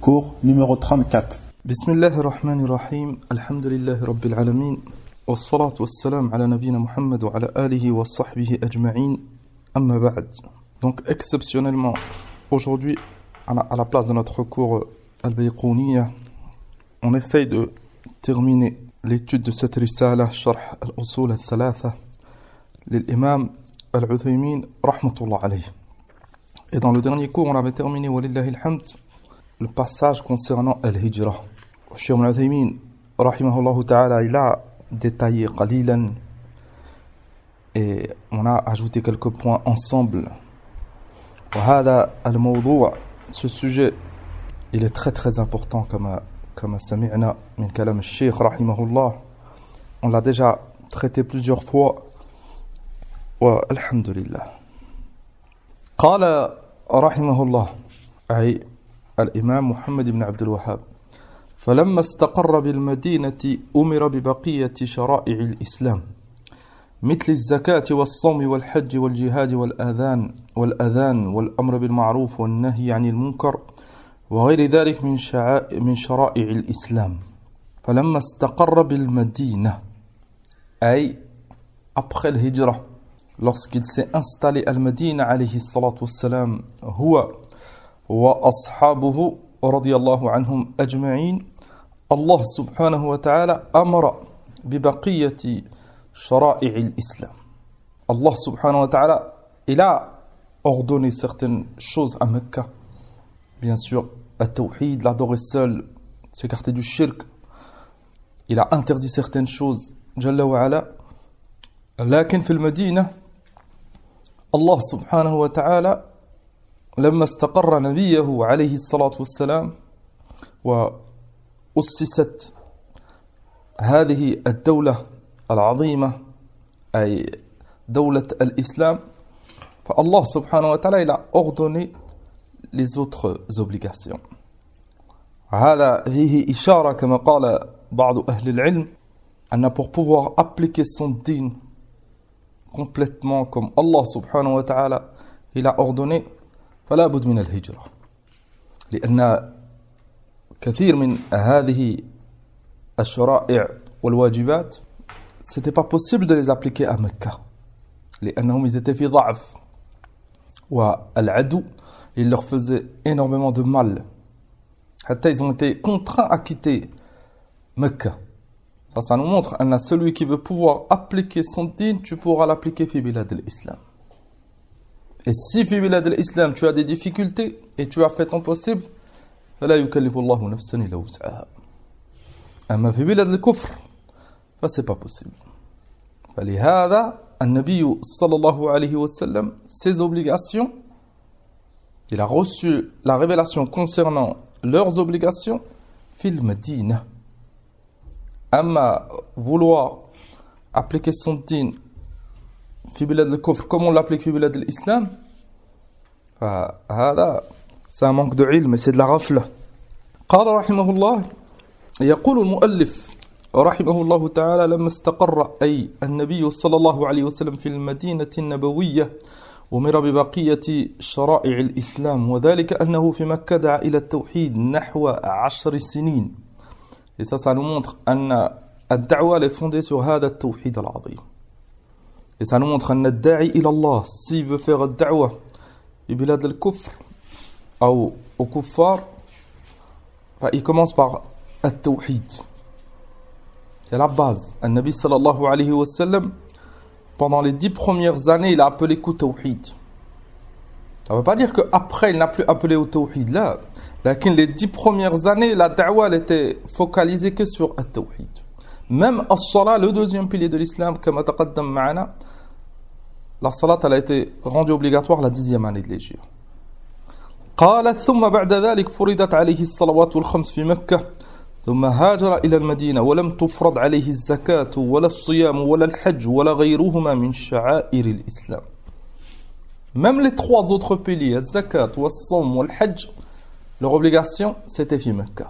Cours numéro 34. Bismillah ar-Rahman ar-Rahim, alhamdulillahi rabbil alamin, wassalatu wassalam ala nabina Muhammad wa ala alihi wa sahbihi ajma'in, amma ba'd. Donc exceptionnellement, aujourd'hui, à la place de notre cours al-Bayqouniyya, on essaye de terminer l'étude de cette risala, Sharh al-Usul al-Thalatha, l'imam al-Uthaymin, rahmatullah alayhi. Et dans le dernier cours, on avait terminé, walillahi alhamd, le passage concernant al-Hijra. Cheikh al-Uthaymin, rahimahullah ta'ala, il a détaillé qalilan et on a ajouté quelques points ensemble. وهذا الموضوع, ce sujet, il est très très important comme سمعنا من كلام الشيخ رحمه الله. On l'a déjà traité plusieurs fois. والحمد لله. قال رحمه الله أي الإمام محمد بن عبد الوهاب: فلما استقر بالمدينة أمر ببقية شرائع الإسلام مثل الزكاة والصوم والحج والجهاد والأذان والأمر بالمعروف والنهي عن المنكر وغير ذلك من شرائع الإسلام. فلما استقر بالمدينة أي après le hijra, lorsqu'il s'est installé à Al-Madina alayhi salatu wassalam, huwa wa ashabuhu radiyallahu anhum ajma'in, Allah subhanahu wa ta'ala amara bi baqiyati shara'i al-islam. Allah subhanahu wa ta'ala, il a ordonné certaines choses à Mecca. Bien sûr, at-tawhid, l'adorer seul, s'écarter du shirk. Il a interdit certaines choses, jalla wa ala. لكن في المدينة الله سبحانه وتعالى لما استقر نبيه عليه الصلاة والسلام وأسست هذه الدولة العظيمة أي دولة الإسلام, فالله سبحانه وتعالى il a ordonné les autres obligations. هذا فيه إشارة كما قال بعض أهل العلم أن pour pouvoir appliquer son din complètement comme Allah subhanahu wa ta'ala il a ordonné, فلا بد من الهجرة, لأن كثير من هذه الشرائع والواجبات c'était pas possible de les appliquer à Mecca, لأنهم ils étaient في ضعف والعدو il leur faisait énormément de mal, حتى ils ont été contraints à quitter Mecca. Ça nous montre que celui qui veut pouvoir appliquer son din, tu pourras l'appliquer fi bilad al-Islam. Et si fi bilad al-Islam tu as des difficultés et tu as fait ton possible, فلا يكلف الله نفسا إلا وسعها. أما في بلاد الكفر فسc'est pas possible. فلهذا النبي صلى الله عليه وسلم, ses obligations, il a reçu la révélation concernant leurs obligations في المدينة. أما vouloir appliquer son din في بلاد الكفر comme on l'applique في بلاد الإسلام, فهذا c'est un manque de علم, c'est de la غفلة. قال رحمه الله, يقول المؤلف رحمه الله تعالى: لما استقر أي النبي صلى الله عليه وسلم في المدينة النبوية أمر ببقية شرائع الإسلام, وذلك أنه في مكة دعا إلى التوحيد نحو 10 سنين. Et ça nous montre أن الدعوة est fondée sur هذا التوحيد العظيم. Et ça nous montre أن الداعي إلى الله, s'il veut faire الدعوة ببلاد الكفر أو au kuffar, il commence par التوحيد. C'est la base. Le Nabi sallallahu alayhi wa sallam, pendant les 10 premières années, il a appelé qu'au tawhid. Ça ne veut pas dire qu'après, il n'a plus appelé au tawhid. Là, les 10 premières années, la da'wa elle était focalisée que sur le tawhid. Même as-salat, le deuxième pilier de l'islam, comme taqaddam ma'ana, la salat elle a été rendue obligatoire la 10e année de l'hégire. قال ثم بعد ذلك فرضت عليه الصلوات الخمس في مكة ثم هاجر إلى المدينة ولم تفرض عليه الزكاة ولا الصيام ولا الحج ولا غيرهما من شعائر الإسلام. Même les 3 autres piliers, le zakat, le sawm, le hajj, leur obligation c'était في مكة.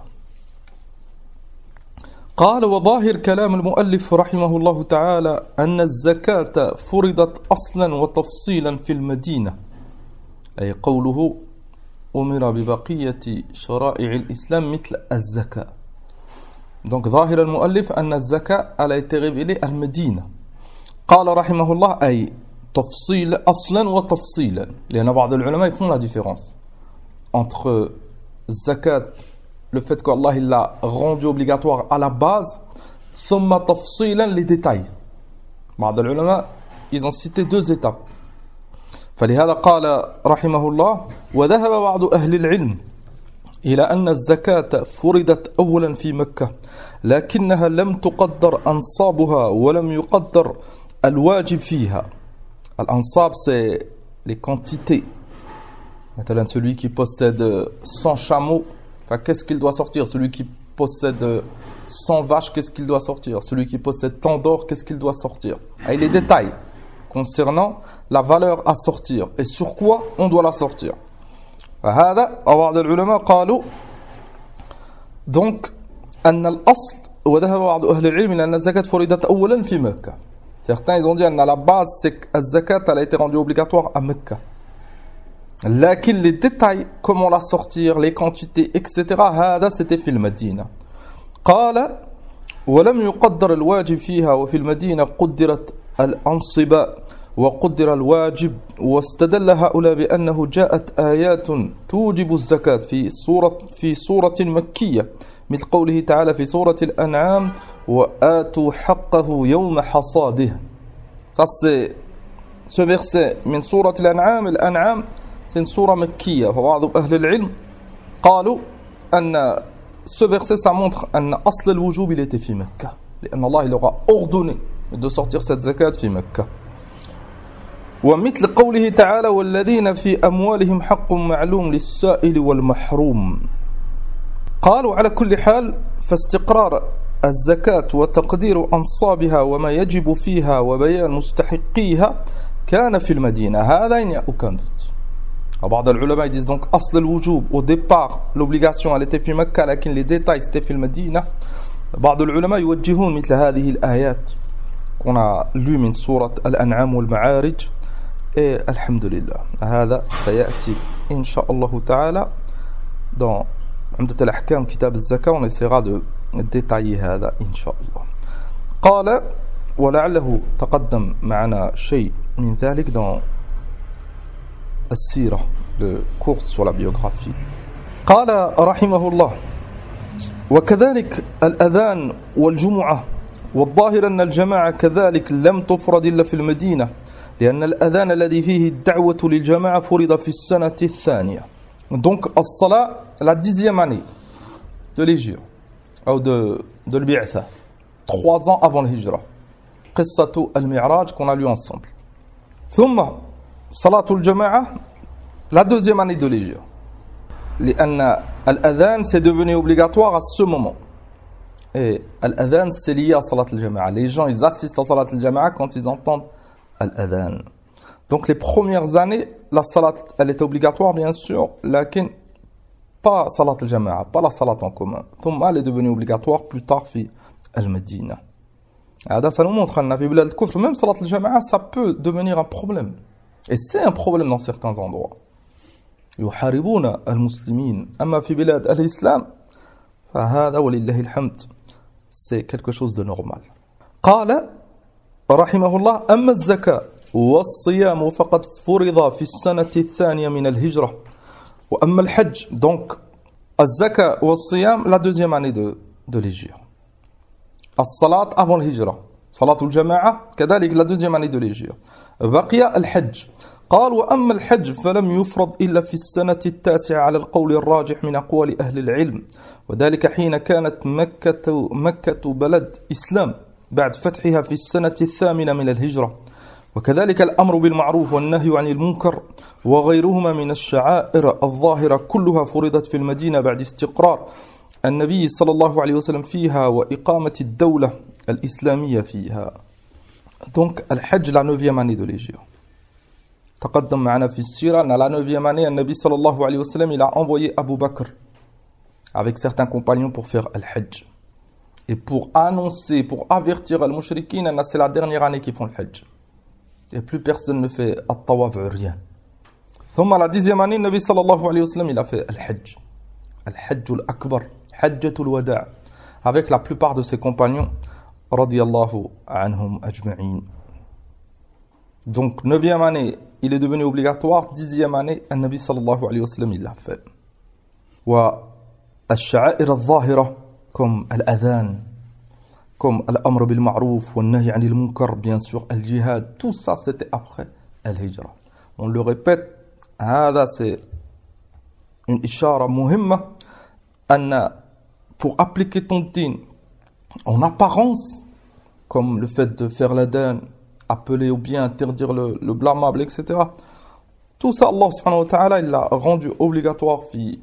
قال وظاهر كلام المؤلف رحمه الله تعالى أن الزكاة فرضت أصلا وتفصيلا في المدينة, أي قوله أمر ببقية شرائع الإسلام مثل الزكاة. Donc ظاهر المؤلف أن الزكاة elle a été révélée à Médine. قال رحمه الله أي تفصيل أصلا وتفصيلا لأن بعض العلماء font la différence entre zakat, le fait qu'Allah il l'a rendu obligatoire à la base, ثم تفصيلا les détails. بعض العلماء ils ont cité deux étapes. فلهذا قال رحمه الله وذهب بعض أهل العلم إلى أن الزكاة فرضت أولا في مكة لكنها لم تقدر أنصابها ولم يقدر الواجب فيها. الأنصاب c'est les quantités. Maintenant celui qui possède 100 chameaux, enfin, qu'est-ce qu'il doit sortir? Celui qui possède 100 vaches, qu'est-ce qu'il doit sortir? Celui qui possède tant d'or, qu'est-ce qu'il doit sortir? Et les détails concernant la valeur à sortir et sur quoi on doit la sortir. فهذا بعض العلماء قالوا donc أن الأصل وذهب بعض أهل العلم إلى أن الزكاة فرضت أولا في مكة. Certains ils ont dit أن la base c'est que la zakat elle a été rendue obligatoire à Mecca. لكن les détails comment la sortir, les quantités etc. هذا c'était في المدينة. قال ولم يقدر الواجب فيها وفي المدينة قدرت الأنصبة وقدر الواجب واستدل هؤلاء بأنه جاءت آيات توجب الزكاة في سورة مكية مثل قوله تعالى في سورة الأنعام وآتوا حقه يوم حصاده. Ça c'est ce verset من سورة الأنعام c'est une سورة مكية. وبعض أهل العلم قالوا أن ce verset ça montre أن أصل الوجوب il était في مكة لأن الله il aura ordonné de sortir cette zakat في مكة. ومثل قوله تعالى والذين في أموالهم حق معلوم للسائل والمحروم. قالوا على كل حال فاستقرار الزكاة وتقدير أنصابها وما يجب فيها وبيان مستحقيها كان في المدينة. هذا il n'y a aucun doute. بعض العلماء disent donc أصل الوجوب au départ l'obligation elle était في مكة لكن les détails c'était في المدينة. بعض العلماء يوجهون مثل هذه الآيات qu'on a lu من سورة الأنعام والمعارج. Et alhamdulillah, هذا سيأتي إن شاء الله تعالى dans عمدة الأحكام كتاب الزكاة on essaiera de détailler هذا إن شاء الله. قال ولعله تقدم معنا شيء من ذلك dans السيرة le cours sur la biographie. قال رحمه الله وكذلك الأذان والجمعة والظاهر أن الجماعة كذلك لم تفرض إلا في المدينة لأن الأذان الذي فيه الدعوة للجماعة فرض في السنة الثانية. Donc الصلاة la 10e année de l'Hijra ou de l'Bi'tha 3 ans avant l'Hijra. قصة المعراج qu'on a lu ensemble. ثم صلاة الجماعة la 2e année de l'Hijra. لأن الأذان c'est devenu obligatoire à ce moment. Et l'adhan c'est lié à salat al-jama'a. Les gens ils assistent à salat al-jama'a quand ils entendent l'adhan. Donc les premières années, la salat elle était obligatoire bien sûr, lakin pas salat al-jama'a, pas la salat en commun. Thumma elle est devenue obligatoire plus tard fi al-Medina. Ça nous montre qu'en fi bilad al-kufr, même salat al-jama'a ça peut devenir un problème. Et c'est un problème dans certains endroits. يحاربون المسلمين. أما في بلاد الإسلام فهذا ولله الحمد c'est quelque chose de normal. قال رحمه الله أما الزكاة والصيام فقد فرض في السنة الثانية من الهجرة وأما الحج donc الزكاة والصيام la 2e année de l'hijra. الصلاة avant الهجرة صلاة الجماعة كذلك la 2e année de l'hijra. بقي الحج. قال وأما الحج فلم يفرض إلا في السنة التاسعة على القول الراجح من أقوال أهل العلم وذلك حين كانت مكة بلد إسلام بعد فتحها في السنة الثامنة من الهجرة وكذلك الأمر بالمعروف والنهي عن المنكر وغيرهما من الشعائر الظاهرة كلها فرضت في المدينة بعد استقرار النبي صلى الله عليه وسلم فيها وإقامة الدولة الإسلامية فيها. Donc الحج la 9e année de l'hijra. تقدم معنا في السيرة أن la 9e année النبي صلى الله عليه وسلم il a envoyé Abu Bakr avec certains compagnons pour faire al-Hajj et pour annoncer, pour avertir al-Mushrikin que c'est la dernière année qu'ils font le Hajj et plus personne ne fait at-Tawaf uryan. ثم la 10e année, Nabi sallallahu alayhi wa sallam, il a fait Al-Hajj. Al-Hajj al-Akbar, Hajjatul Wada', avec la plupart de ses compagnons, radiyallahu anhum ajma'in. Donc, 9e année, il est devenu obligatoire. 10e année, Nabi sallallahu alayhi wa sallam, il l'a fait. Wa al-sha'air al-zahira, comme al-adhan, comme al-amr bil-ma'rouf, wa al-nahy anil munkar, bien sûr, al-jihad, tout ça, c'était après al-hijra. On le répète, هذا c'est une ishara muhimma, pour appliquer ton din en apparence, comme le fait de faire l'adhan, appeler ou bien interdire le blâmable, etc. Tout ça, Allah subhanahu wa ta'ala, il l'a rendu obligatoire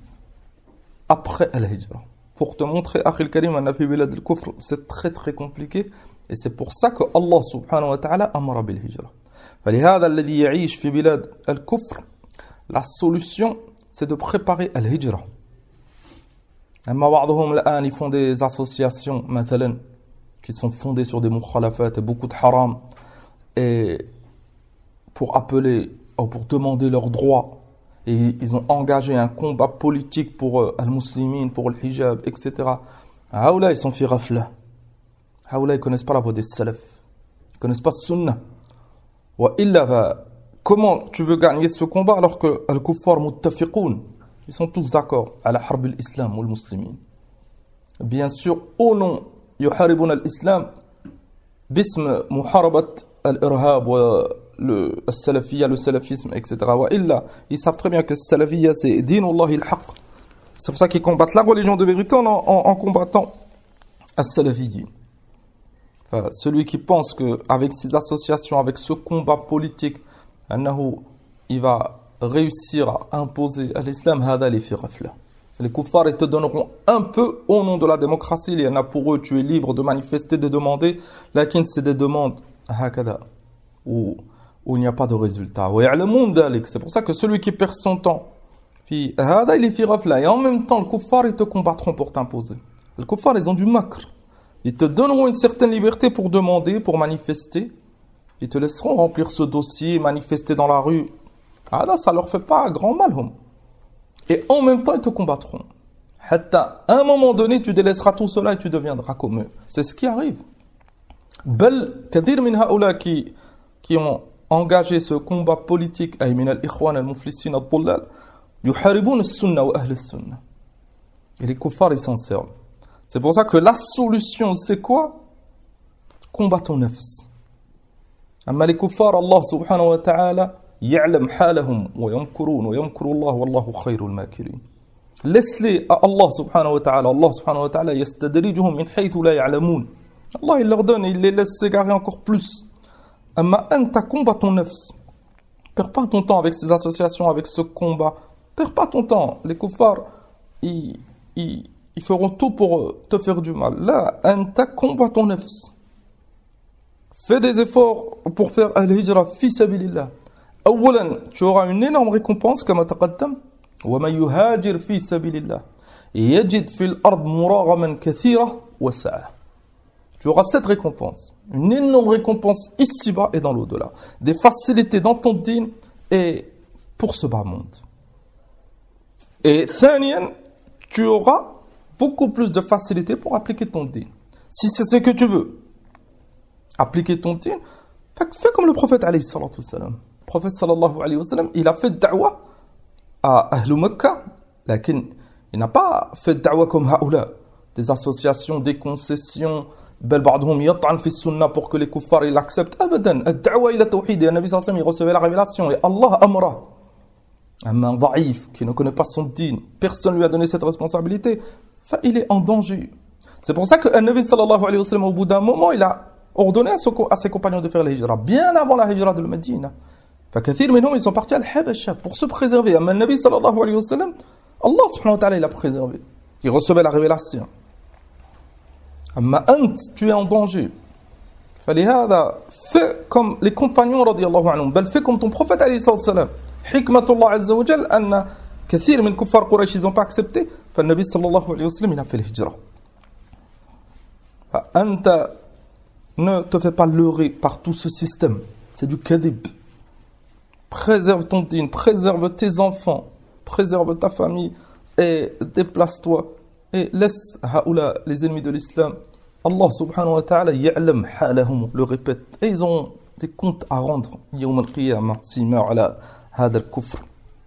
après al-hijra. Pour te montrer, Akhil Karim, c'est très très compliqué, et c'est pour ça que Allah subhanahu wa ta'ala amara bil hijra. فلهذا الذي يعيش في بلاد الكفر, la solution, c'est de préparer al-hijra. أما بعضهم الآن, ils font des associations, مثلا, qui sont fondées sur des mukhalafat et beaucoup de haram, et pour appeler ou pour demander leurs droits, et ils ont engagé un combat politique pour al-muslimin, pour le hijab, etc. Haoula, ils sont fi ghafla. Haoula, ils connaissent pas la voie des salaf, ils connaissent pas sunnah. Wa illa, comment tu veux gagner ce combat alors que al-kuffar muttafiqoun, ils sont tous d'accord à la harb al-islam ou al-muslimin. Bien sûr, au nom yuharibun al-islam bism muharabat al-irhab wa le salafiyya, le salafisme, etc. Wa illa, ils savent très bien que le salafiyya c'est dinullahi al-haq. C'est pour ça qu'ils combattent la religion de vérité en combattant al-salafiyyin. Enfin, celui qui pense qu'avec ces associations, avec ce combat politique, il va réussir à imposer à l'islam, les kuffars, ils te donneront un peu au nom de la démocratie. Il y en a pour eux, tu es libre de manifester, de demander. Lakin, c'est des demandes où il n'y a pas de résultat. C'est pour ça que celui qui perd son temps, il est fi ghafla. Et en même temps, les kuffars, ils te combattront pour t'imposer. Les kuffars, ils ont du makr. Ils te donneront une certaine liberté pour demander, pour manifester. Ils te laisseront remplir ce dossier, manifester dans la rue. Ah là, ça leur fait pas grand mal. Et en même temps, ils te combattront. À un moment donné, tu délaisseras tout cela et tu deviendras comme eux. C'est ce qui arrive. Bel kadir min haoula qui ont engagé ce combat politique, ay min al-ikhwan al-muflissin al-dhullal, yuharibun al-sunnah wa ahl al-sunnah. Et les kuffars, ils s'en servent. C'est pour ça que la solution, c'est quoi? Combat ton nafs. Amma les kuffars, Allah subhanahu wa ta'ala, ya'lam halahum wa yamkurun wa yamkuru Allah wallahu khayrul makirin. Laisse-les à Allah subhanahu wa ta'ala. Allah subhanahu wa ta'ala yastadrijuhum min haythu la ya'lamun. Allah, il leur donne et il les laisse s'égarer encore plus. Amma anta, combat ton nafs. Perds pas ton temps avec ces associations, avec ce combat. Perds pas ton temps. Les kuffars, ils feront tout pour te faire du mal. Là, anta, combat ton nafs. Fais des efforts pour faire al-hijra fi sabilillah. Awalan, tu auras une énorme récompense, comme taqaddam. Wa man yuhajir fi sabilillah yajid fil ard muraghaman kathira wa sa'a. Tu auras cette récompense, une énorme récompense ici-bas et dans l'au-delà. Des facilités dans ton din et pour ce bas monde. Et thaniyan, tu auras beaucoup plus de facilité pour appliquer ton din. Si c'est ce que tu veux, appliquer ton din, fais comme le prophète alayhi salatu wassalam. Le prophète sallallahu alayhi wa sallam, il a fait da'wa à Ahlou Mecca, lakin il n'a pas fait da'wa comme haoula, des associations, des concessions, bel ba'dhum yat'an fi sunnah pour que les kuffars ils l'acceptent. Abadan, ad-da'wa ila tawhid, et le Nabi sallallahu alayhi wa sallam, il recevait la révélation et Allah amra. Un dhaïf qui ne connaît pas son din, personne lui a donné cette responsabilité, il est en danger. C'est pour ça que le Nabi sallallahu alayhi wa sallam, au bout d'un moment, il a ordonné à ses compagnons de faire la hijra, bien avant la hijra de Médine. فكثير منهم ils sont partis à l'Habasha pour se préserver. Mais le Nabi sallallahu alayhi wa sallam, Allah subhanahu wa ta'ala il a préservé. Il recevait la révélation. Amma ant, tu es en danger. فلهذا fais comme les compagnons radiyallahu anhum, bel fais comme ton prophète alayhi sallam. Hikmatullah azza wa jal anna كثير من كفار قريش ils ont pas accepté. فالنبي صلى الله عليه وسلم il a fait l'hijra. فأنت ne te fais pas leurrer par tout ce système. C'est du kadib. préserve ton dîn, préserve tes enfants, préserve ta famille et déplace-toi et laisse haoula, les ennemis de l'islam. Allah subhanahu wa ta'ala ya'lam halahum, le répète, et ils ont des comptes à rendre yawm al-qiyamah s'ils meurent ala hada al-kufr.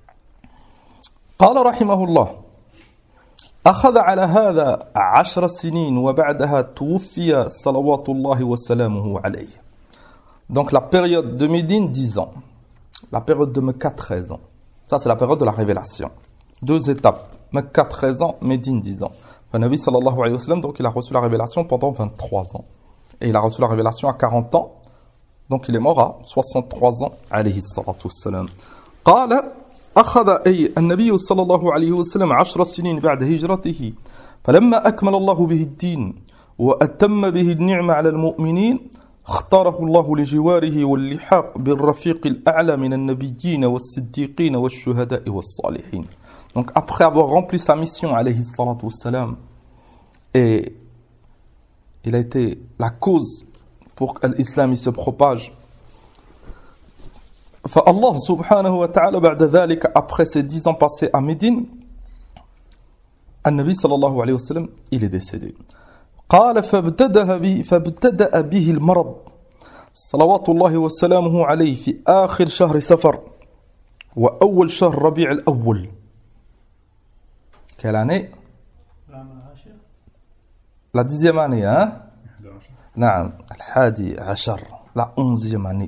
قال رحمه الله أخذ على هذا 10 سنين وبعدها توفي صلوات الله وسلامه عليه. Donc la période de Médine 10 ans, la période de Mecca 13 ans. Ça c'est la période de la révélation. 2 étapes, Mecca 13 ans, Médine 10 ans. Le Nabi sallallahu alayhi wa sallam, donc il a reçu la révélation pendant 23 ans. Et il a reçu la révélation à 40 ans. Donc il est mort à 63 ans alayhi salatu wassalam. قال أخذ أي النبي صلى الله عليه وسلم 10 سنين بعد هجرته فلما أكمل الله به الدين وأتم به النعمة على المؤمنين اختاره الله لجواره واللحاق بالرفيق الأعلى من النبيين والصديقين والشهداء والصالحين. Donc après avoir rempli sa mission alayhi salatu wassalam, et il a été la cause pour que l'islam se propage, فالله سبحانه وتعالى بعد ذلك, après ces 10 ans passés à Médine, النبي صلى الله عليه وسلم, il est décédé. قال فابتدأ به المرض صلوات الله وسلامه عليه في آخر شهر سفر وأول شهر ربيع الأول. Quelle année? La 10e année, hein? نعم, الحادي عشر, la 11e année.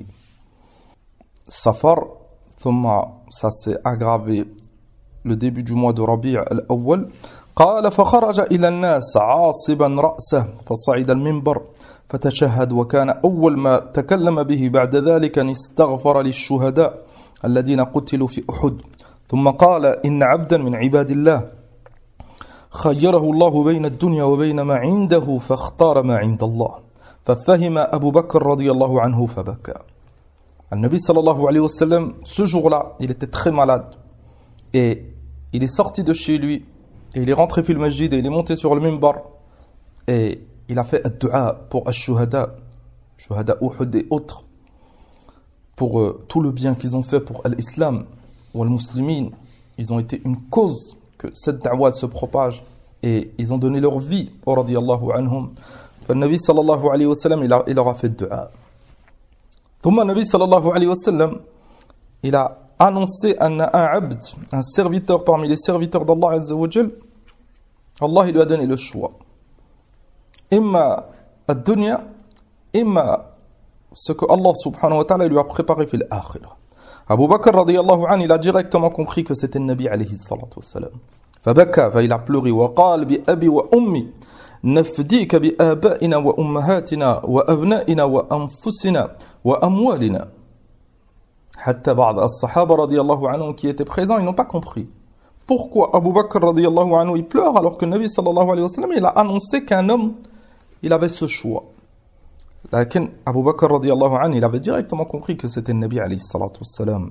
Safar, ça s'est aggravé le début du mois de Rabi' al-Awwal. قال فخرج إلى الناس عاصبا رأسه فصعد المنبر فتشهد وكان أول ما تكلم به بعد ذلك أن استغفر للشهداء الذين قتلوا في أحد ثم قال إن عبدا من عباد الله خيره الله بين الدنيا وبين ما عنده فاختار ما عند الله ففهم أبو بكر رضي الله عنه فبكى. Al-Nabi sallallahu alayhi wa sallam, ce jour-là, il était très malade et il est sorti de chez lui et il est rentré fil masjid et il est monté sur le minbar et il a fait ad-du'a pour al-shuhada, shuhada Uhud et autres, pour tout le bien qu'ils ont fait pour l'islam ou al-muslimin. Ils ont été une cause que cette da'wah se propage et ils ont donné leur vie, radiyallahu anhum. Al-Nabi sallallahu alayhi wa sallam, il leur a fait ad-du'a. ثم النبي صلى الله عليه وسلم, il a annoncé un abd, un serviteur parmi les serviteurs d'Allah Azza wa Jal. Allah, il lui a donné le choix. Imma ad-dunya, imma ce que Allah subhanahu wa ta'ala lui a préparé fil akhirah. Abu Bakr radiyallahu anhu, il a directement compris que c'était le Nabi alayhi salatu wassalam. Fabaka, il a pleuré, wa qal bi abi wa ummi نفديك بآبائنا وأمهاتنا وأبنائنا وأنفسنا وأموالنا. حتى بعض الصحابة رضي الله عنهم qui étaient présents, ils n'ont pas compris. Pourquoi Abu Bakr radiyallahu anhu il pleure alors que le Nabi sallallahu alayhi wa sallam il a annoncé qu'un homme il avait ce choix. لكن Abu Bakr radiyallahu anhu il avait directement compris que c'était le Nabi alayhi salatu wassalam.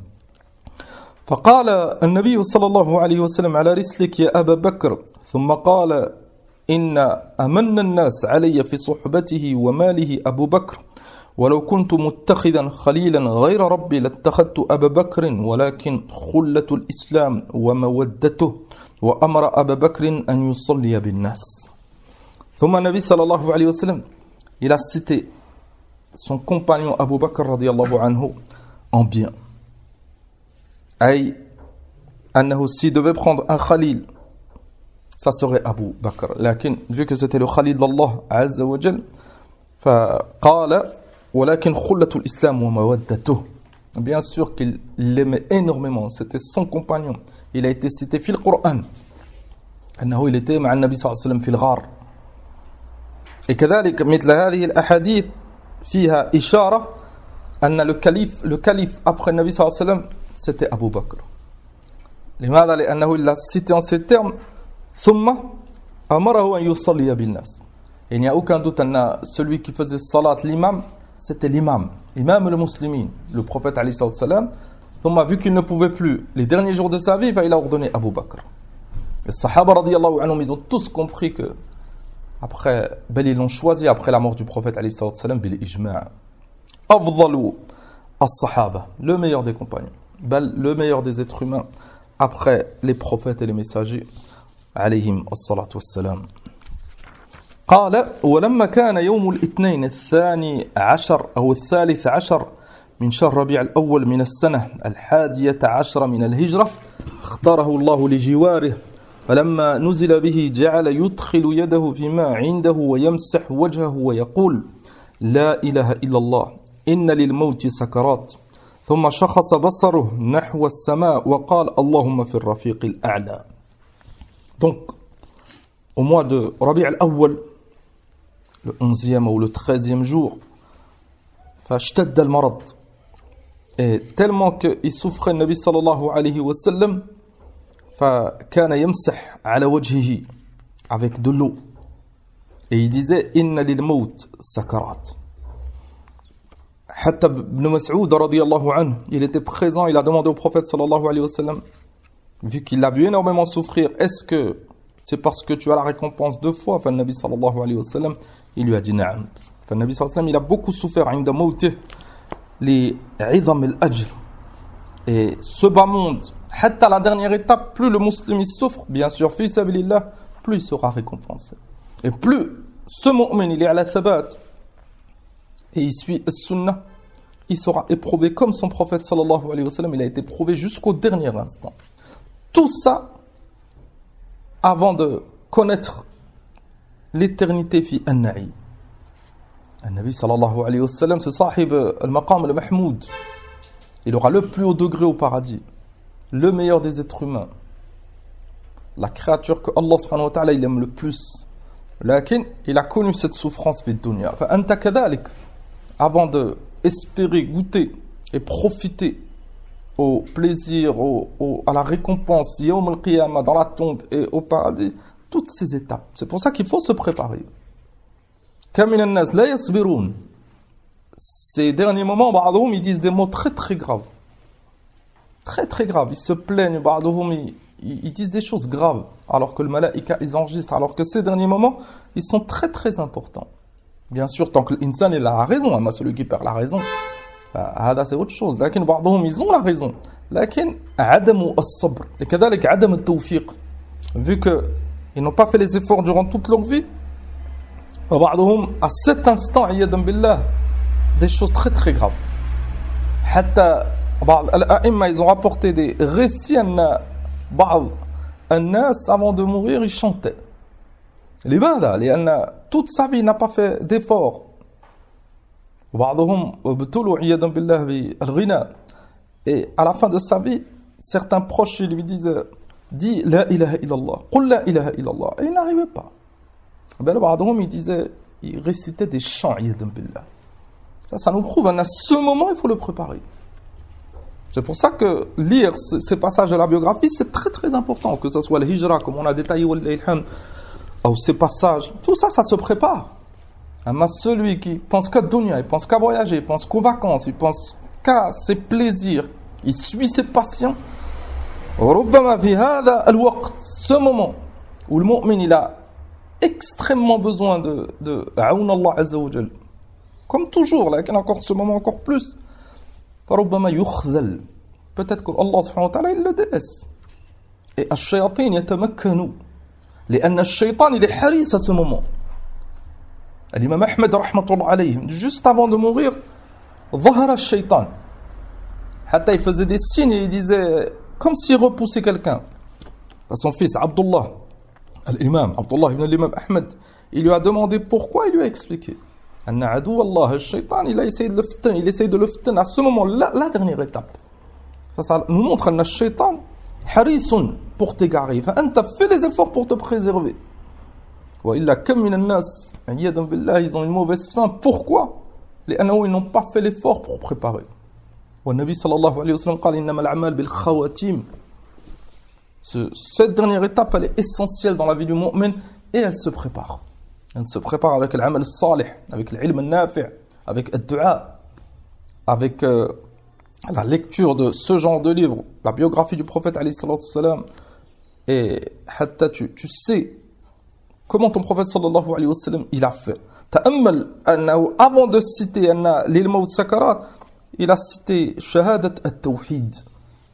فقال النبي صلى الله عليه وسلم على رسلك يا أبا بكر ثم قال إن أمن الناس علي في صحبته وماله أبو بكر ولو كنت متخذا خليلا غير ربي لاتخذت أبا بكر ولكن خلة الإسلام ومودته وأمر أبا بكر أن يصلي بالناس. ثم النبي صلى الله عليه وسلم il a cité son compagnon Abu Bakr radiyallahu anhu en bien. أي أنه s'il devait prendre un khalil, ça serait Abu Bakr. لكن vu que c'était le Khalid d'Allah Azza wa Jal, فقال ولكن خلة الإسلام ومودته. Bien sûr qu'il l'aimait énormément, c'était son compagnon. Il a été cité في القرآن أنه il était مع النبي صلى الله عليه وسلم في الغار. Et كذلك مثل هذه الأحاديث فيها إشارة أن le calife après le Nabi صلى الله عليه وسلم c'était Abu Bakr. لماذا؟ لأنه il l'a cité en ces termes ثم أمره أن يصلي بالناس. Il n'y a aucun doute que celui qui faisait salat, l'imam, c'était l'imam le muslimin, le prophète alayhi salam. ثم vu qu'il ne pouvait plus les derniers jours de sa vie, il a ordonné Abu Bakr. Les sahaba radiyallahu anhum, ils ont tous compris que après, ils l'ont choisi après la mort du prophète alayhi salam bil ijma'. أفضل الصحابة, le meilleur des compagnons. le meilleur des êtres humains après les prophètes et les messagers عليهم الصلاة والسلام. قال ولما كان يوم الاثنين الثاني عشر أو الثالث عشر من شهر ربيع الأول من السنة 11 من الهجرة اختاره الله لجواره فلما نزل به جعل يدخل يده فيما عنده ويمسح وجهه ويقول لا إله إلا الله إن للموت سكرات ثم شخص بصره نحو السماء وقال اللهم في الرفيق الأعلى. Donc, au mois de Rabi' al-Awwal, le 11e ou le 13e jour, فاشتد المرض. Et tellement qu'il souffrait le Nabi sallallahu alayhi wa sallam, فكان يمسح على وجهه avec de l'eau. Et il disait إن للموت سكرات. حتى ابن مسعود رضي الله عنه, il était présent, il a demandé au prophète sallallahu alayhi wa sallam, vu qu'il l'a vu énormément souffrir, est-ce que c'est parce que tu as la récompense 2 fois? Enfin, le Nabi sallallahu alayhi wa sallam, il lui a dit na'am. Enfin, le Nabi sallallahu alayhi wa sallam, il a beaucoup souffert عند موته لعظم الأجر. Et ce bas monde, حتى la dernière étape, plus le musulman il souffre, bien sûr, fi sabilillah, plus il sera récompensé. Et plus ce mu'min il est à la thabat et il suit le sunnah, il sera éprouvé comme son prophète sallallahu alayhi wa sallam, il a été éprouvé jusqu'au dernier instant. Tout ça avant de connaître l'éternité fi an-na'im. Nabi sallallahu alayhi wa sallam, c'est sahib al-maqam al-mahmoud. Il aura le plus haut degré au paradis, le meilleur des êtres humains, la créature que Allah subhanahu wa ta'ala il aime le plus. Lakin, il a connu cette souffrance fi dunya. Fa anta kadhalik, avant de espérer goûter et profiter au plaisir, à la récompense, yawm al-qiyamah, dans la tombe et au paradis, toutes ces étapes. C'est pour ça qu'il faut se préparer. Kamin nas la yasbirun. Ces derniers moments, ba'dhum, ils disent des mots très très graves. Très très graves. Ils se plaignent, ba'dhum, ils disent des choses graves. Alors que le malaïka, ils enregistrent. Alors que ces derniers moments, ils sont très très importants. Bien sûr, tant que l'insan il a raison, hein, celui qui perd la raison, c'est autre chose. Lakin ba'dhum, ils ont la raison. Lakin adamu as-sabr. Et kadalik adam al-tawfiq. Vu qu'ils n'ont pas fait les efforts durant toute leur vie, ba'dhum, à cet instant, iyadan billah, des choses très très graves. Hatta al-a'imma, ils ont rapporté des récits anna ba'd an-nas avant de mourir, ils chantaient. لماذا؟ لأن toute sa vie n'a pas fait d'effort. وبعضهم ابتلوا عياذا بالله بالغنى. Et à la fin de sa vie, certains proches lui disaient dis la ilaha illallah, قل la ilaha illallah. Et il n'arrivait pas. Ben بعضهم il disait, il récitait des chants عياذا بالله. Ça nous prouve qu'à ce moment il faut le préparer. C'est pour ça que lire ces passages de la biographie c'est très très important, que ce soit le hijra comme on a détaillé ou ces passages, tout ça, ça se prépare. Mais celui qui pense qu'à dunya, il pense qu'à voyager, il pense qu'aux vacances, il pense qu'à ses plaisirs, il suit ses passions. Ce moment où le mu'min il a extrêmement besoin de aoun Allah Azza wa Jal. Comme toujours, là, encore ce moment encore plus. Peut-être que Allah subhanahu wa ta'ala il le délaisse. Et ash-shayatin yatamakkanu. لأن الشيطان il est haris à ce moment. L'imam Ahmed rahmatullah alayhi, juste avant de mourir, ظهر الشيطان. حتى il faisait des signes et il disait comme s'il repoussait quelqu'un. Son fils Abdullah, l'imam Abdullah ibn l'imam Ahmed, il lui a demandé pourquoi, il lui a expliqué. أن عدو الله الشيطان il a essayé de le ften, il essaye de le ften à ce moment-là, la dernière étape. Ça nous montre أن الشيطان حريص pour t'égarer. فأنت fais les efforts pour te préserver. وإلا كم من الناس عياذا بالله ils ont une mauvaise fin. Pourquoi? لأنه ils n'ont pas fait l'effort pour préparer. والنبي صلى الله عليه وسلم قال إنما الأعمال بالخواتيم. Cette dernière étape elle est essentielle dans la vie du mu'min et elle se prépare. Elle se prépare avec l'amal salih, avec l'ilm al-nafi', avec le dua, avec la lecture de ce genre de livre, la biographie du prophète alayhi salatu wassalam. Et hatta tu sais comment ton prophète sallallahu alayhi wa sallam il a fait. Ta'ammal annahu avant de citer anna lil maut sakarat, il a cité shahadat at-tawhid.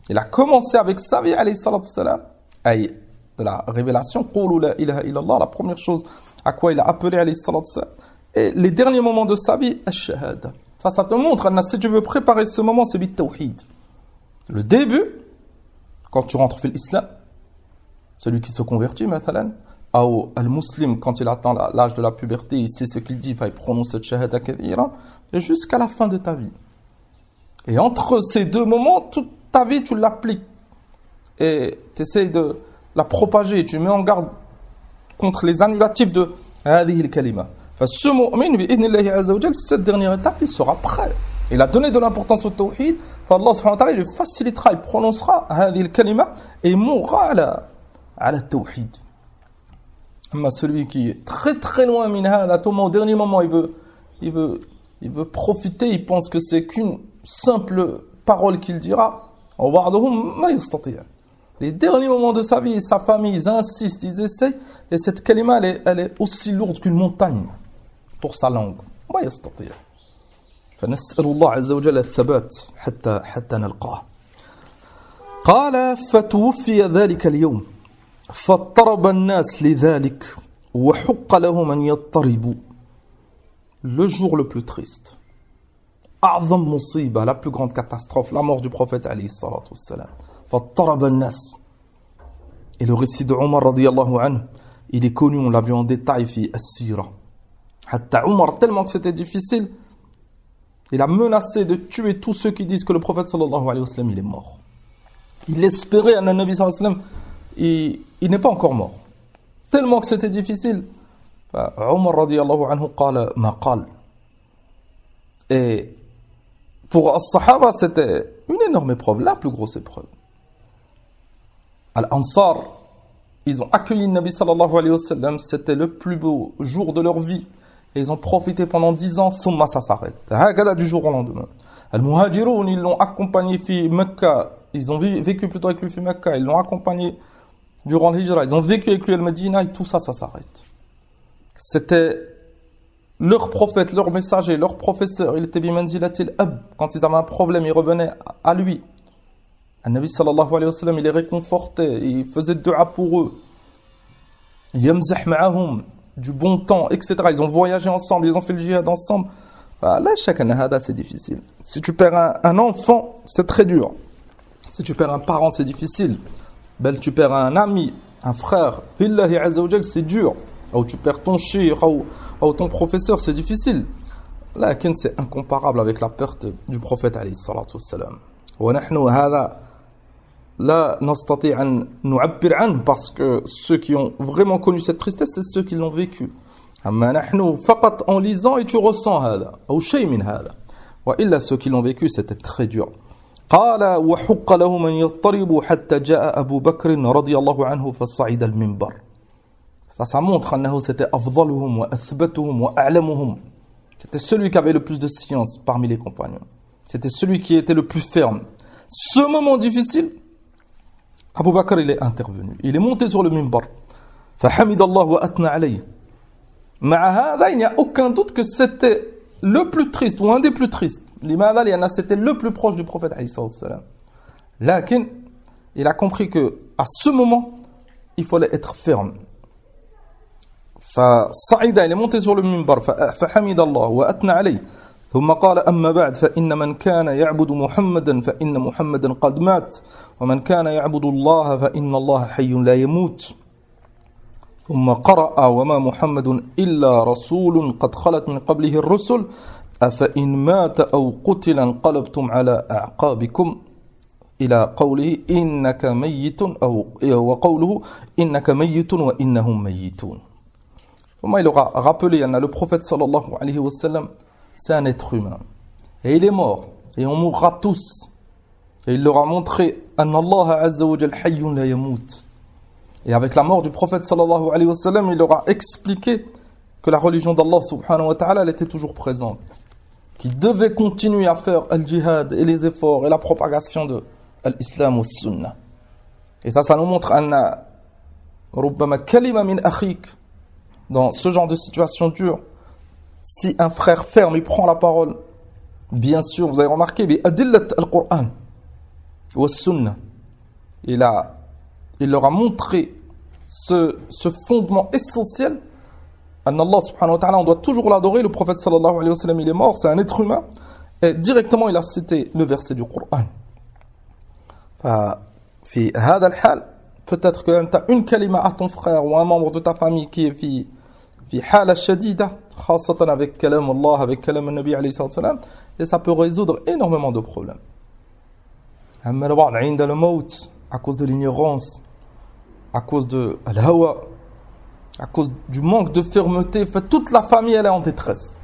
Il a commencé avec sa vie, alayhi salatu wassalam, de la révélation, qulu la ilaha illallah, la première chose à quoi il a appelé, alayhi salatu wassalam. Et les derniers moments de sa vie, ash-shahada. Ça te montre, si tu veux préparer ce moment, c'est bit-tawhid. Le début, quand tu rentres dans l'islam, celui qui se convertit, mathalan, ou al-muslim, quand il atteint l'âge de la puberté, il sait ce qu'il dit, il prononce cette shahada kathira, et jusqu'à la fin de ta vie. Et entre ces deux moments, toute ta vie, tu l'appliques. Et tu essaies de la propager, tu mets en garde contre les annulatifs de hadhihi al-kalima. Ce mu'min, bi'idhnillahi azza wa jal, cette dernière étape, il sera prêt. Il a donné de l'importance au tawhid, Allah subhanahu wa ta'ala, il lui facilitera, il prononcera hadhihi al-kalima, et il mourra à la tawhid. Mais celui qui est très très loin min hada, au dernier moment, il veut profiter, il pense que c'est qu'une simple parole qu'il dira. Les derniers moments de sa vie, sa famille, ils insistent, ils essayent, et cette kalima, elle est aussi lourde qu'une montagne pour sa langue. فنسأل الله عز وجل الثبات حتى نلقاه. قال فتوفي ذلك اليوم فاضطرب الناس لذلك وحق لهم أن يضطربوا. Le jour le plus triste, أعظم مصيبة, la plus grande catastrophe, la mort du prophète عليه الصلاة والسلام. فاضطرب الناس. Et le récit de Omar radiyallahu anhu, il est connu, on l'a vu en détail في السيرة. حتى Omar, tellement que c'était difficile, il a menacé de tuer tous ceux qui disent que le prophète sallallahu alayhi wa sallam il est mort. Il espérait à un Nabi sallallahu alayhi wa sallam, il n'est pas encore mort. Tellement que c'était difficile. Omar radiyallahu anhu qala ma qal. Et pour as-sahaba, c'était une énorme épreuve, la plus grosse épreuve. Al-Ansar, ils ont accueilli le Nabi sallallahu alayhi wa sallam, c'était le plus beau jour de leur vie. Et ils ont profité pendant 10 ans, thumma ça s'arrête. Hakada du jour au lendemain. Al-Muhajiroun, ils l'ont accompagné fi Mecca. Ils ont vécu plutôt avec lui fi Mecca. Ils l'ont accompagné durant l'Hijra. Ils ont vécu avec lui al-Medina et tout ça, ça s'arrête. C'était leur prophète, leur messager, leur professeur. Il était bimanzilatil ab. Quand ils avaient un problème, ils revenaient à lui. Al-Nabi sallallahu alayhi wa sallam, il les réconfortait. Il faisait dua pour eux. Yamzah ma'ahum. Du bon temps, etc. Ils ont voyagé ensemble, ils ont fait le djihad ensemble. Là, chacun hada, c'est difficile. Si tu perds un enfant, c'est très dur. Si tu perds un parent, c'est difficile. Ben, tu perds un ami, un frère, billahi azza wa jal, c'est dur. Ou tu perds ton cheikh, ou ton professeur, c'est difficile. Là, c'est incomparable avec la perte du prophète alayhi salatu wassalam. Wa nahnu hada la nastati' an nu'abbir an, parce que ceux qui ont vraiment connu cette tristesse, c'est ceux qui l'ont vécu. Amma nahnu faqat en lisant et tu ressens hada ou shay min hada. Wa illa ceux qui l'ont vécu, c'était très dur. Qala wa haqqa lahum an yattaribu hatta jaa Abu Bakr radiyallahu anhu fa sa'ida al-minbar. Ça montre annahu c'était afdaluhum wa athbatuhum wa a'lamuhum. C'était celui qui avait le plus de science parmi les compagnons. C'était celui qui était le plus ferme. Ce moment difficile, Abu Bakr, il est intervenu. Il est monté sur le minbar. Fahamidallah wa atna alayhi. Ma'ahada, il n'y a aucun doute que c'était le plus triste, ou un des plus tristes. Limada, c'était le plus proche du prophète alayhi salam. Lakin, il a compris que à ce moment, il fallait être ferme. Sa'ida, il est monté sur le minbar. Fahamidallah wa atna alayhi. ثم قال أما بعد فإن من كان يعبد محمدا فإن محمدا قد مات ومن كان يعبد الله فإن الله حي لا يموت ثم قرأ وما محمد إلا رسول قد خلت من قبله الرسل أفإن مات أو قتل انقلبتم على أعقابكم إلى قوله إنك ميت أو وقوله إنك ميت وإنهم ميتون. ثم il aura rappelé le prophète sallallahu alayhi wa sallam, c'est un être humain. Et il est mort. Et on mourra tous. Et il leur a montré Anna Allah azza wa jal hayyun la yamut. Et avec la mort du prophète sallallahu alayhi wa sallam, il leur a expliqué que la religion d'Allah subhanahu wa ta'ala, elle était toujours présente. Qu'il devait continuer à faire al-jihad et les efforts et la propagation de l'islam ou sunnah. Et ça nous montre Anna rubbama kalima min akhik. Dans ce genre de situation dure, si un frère ferme, il prend la parole, bien sûr, vous avez remarqué, bi adillat al-Qur'an. wa sunnah. Il leur a montré ce fondement essentiel. Allah subhanahu wa ta'ala, on doit toujours l'adorer. Le prophète sallallahu alayhi wa sallam, il est mort, c'est un être humain. Et directement, il a cité le verset du Coran. في هذا الحال, peut-être que tu as une kalima à ton frère ou un membre de ta famille qui est في حالة شديدة, خاصة avec kalam Allah, avec kalam al-Nabi alayhi salam, et ça peut résoudre énormément de problèmes. أما البعض عند الموت, à cause de l'ignorance, à cause de al-hawa, à cause du manque de fermeté, toute la famille elle est en détresse.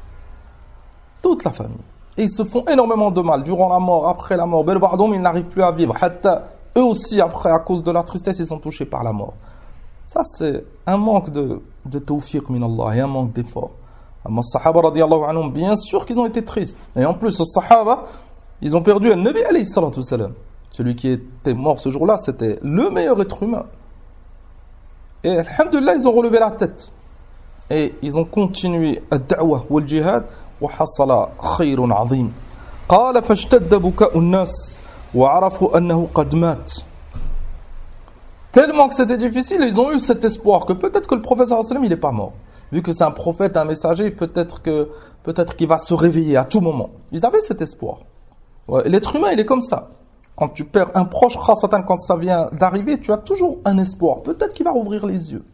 Toute la famille. Et ils se font énormément de mal durant la mort, après la mort. Ils n'arrivent plus à vivre. Eux aussi, après, à cause de la tristesse, ils sont touchés par la mort. Ça, c'est un manque de tawfiq min Allah et un manque d'effort. Les Sahaba, radiyallahu anhum, bien sûr qu'ils ont été tristes. Et en plus, les Sahaba, ils ont perdu un Nabi alayhi salatu salam. Celui qui était mort ce jour-là, c'était le meilleur être humain. Et alhamdulillah, ils ont relevé la tête. Et ils ont continué ad-da'wa wal jihad. وحصل خير عظيم قال فاشتد بكاء الناس وعرفوا أنه قد مات. Tellement que c'était difficile, ils ont eu cet espoir que peut-être que le prophète sallallahu alayhi wa sallam, il n'est pas mort. Vu que c'est un prophète, un messager, peut-être qu'il va se réveiller à tout moment. Ils avaient cet espoir. Ouais, l'être humain, il est comme ça. Quand tu perds un proche, quand ça vient d'arriver, tu as toujours un espoir. Peut-être qu'il va rouvrir les yeux.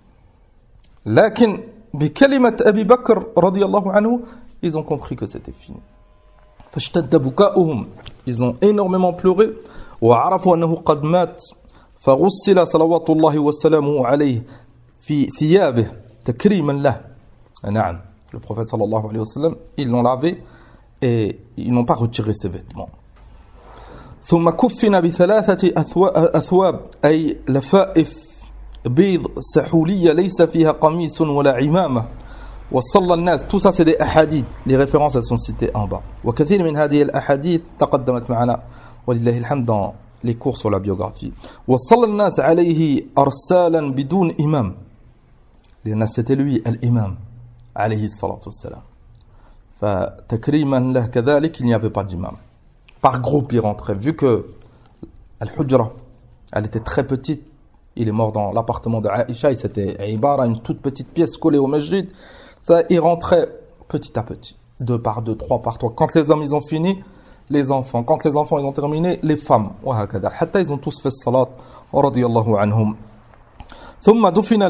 لكن بكلمة أبي بكر رضي الله عنه, ils ont compris que c'était fini. فاشتد بكاؤهم, ils ont énormément pleuré. وعرفوا أنه قد مات فغسل صلوات الله وسلامه عليه في ثيابه تكريما له. نعم, le prophète sallallahu alayhi wa sallam, ils l'ont lavé et ils n'ont pas retiré ses vêtements. ثم كفن بثلاثة أثواب أي لفائف بيض سحولية ليس فيها قميص ولا عمامة. وصلى الناس, tout ça c'est des ahadith, les références elles sont citées en bas. وكثير من هذه الأحاديث تقدمت معنا ولله الحمد dans les cours sur la biographie. وصلى الناس عليه أرسالا بدون إمام, لأن c'était lui الإمام عليه الصلاة والسلام. فتكريما له كذلك, il n'y avait pas d'imam. Par groupe il rentrait, vu que Al-Hujra elle était très petite. Il est mort dans l'appartement de Aïcha, et c'était Ibara, une toute petite pièce collée au masjid. Ça, il rentrait petit à petit, 2 par 2, 3 par 3. Quand les hommes ils ont fini, les enfants. Quand les enfants ils ont terminé, les femmes. Hatta ils ont tous fait salat, radiyallahu anhum. ثم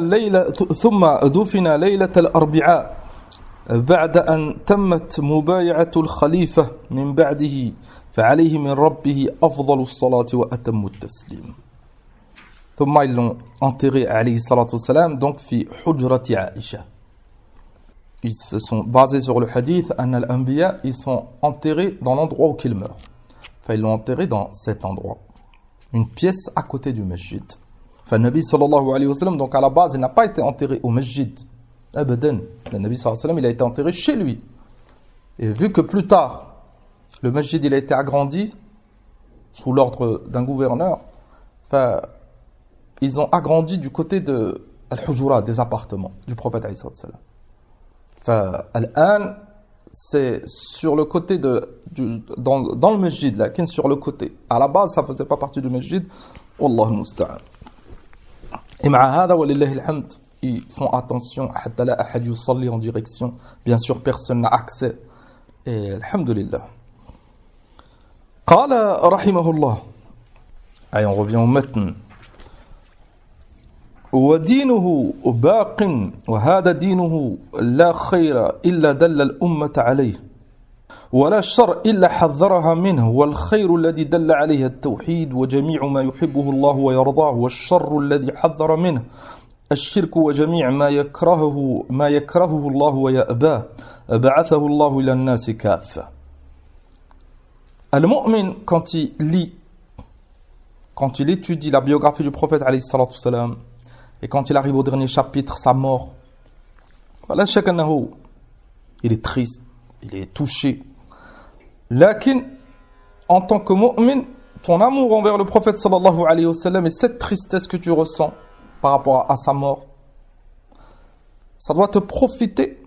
دفن ليلة الأربعاء بعد أن تمت مبايعة الخليفة من بعده فعليه من ربه أفضل الصلاة وأتم التسليم. ثم ils l'ont enterré alayhi salatu salam donc fi hujrati Aïcha. Ils se sont basés sur le hadith anna al-anbiya, ils sont enterrés dans l'endroit où ils meurent. Enfin ils l'ont enterré dans cet endroit, une pièce à côté du masjid. Enfin le Nabi sallallahu alayhi wa sallam, donc à la base il n'a pas été enterré au masjid abadan. Le Nabi sallallahu alayhi wa sallam, il a été enterré chez lui. Et vu que plus tard le masjid il a été agrandi sous l'ordre d'un gouverneur, enfin ils ont agrandi du côté de Al-Hujura, des appartements du prophète alayhi salam. Al-An, c'est sur le côté dans le masjid, là, sur le côté. À la base, ça ne faisait pas partie du masjid. Wallahu musta'an. Et ma'a hada walillahi alhamd, ils font attention, hatta la ahad yusalli en direction. Bien sûr, personne n'a accès. Et alhamdulillah. Qala rahimahullah. Allez, on revient au matn. ودينه باق وهذا دينه لا خير إلا دل الأمة عليه ولا شر إلا حذرها منه والخير الذي دل عليه التوحيد وجميع ما يحبه الله ويرضاه والشر الذي حذر منه الشرك وجميع ما يكرهه الله ويأباه بعثه الله إلى الناس كافة. المؤمن quand il étudie la biographie du prophète alayhi salatu salam, et quand il arrive au dernier chapitre, sa mort, voilà, chacun il est triste, il est touché. Lakin, en tant que mu'min, ton amour envers le prophète sallallahu alayhi wa sallam et cette tristesse que tu ressens par rapport à sa mort, ça doit te profiter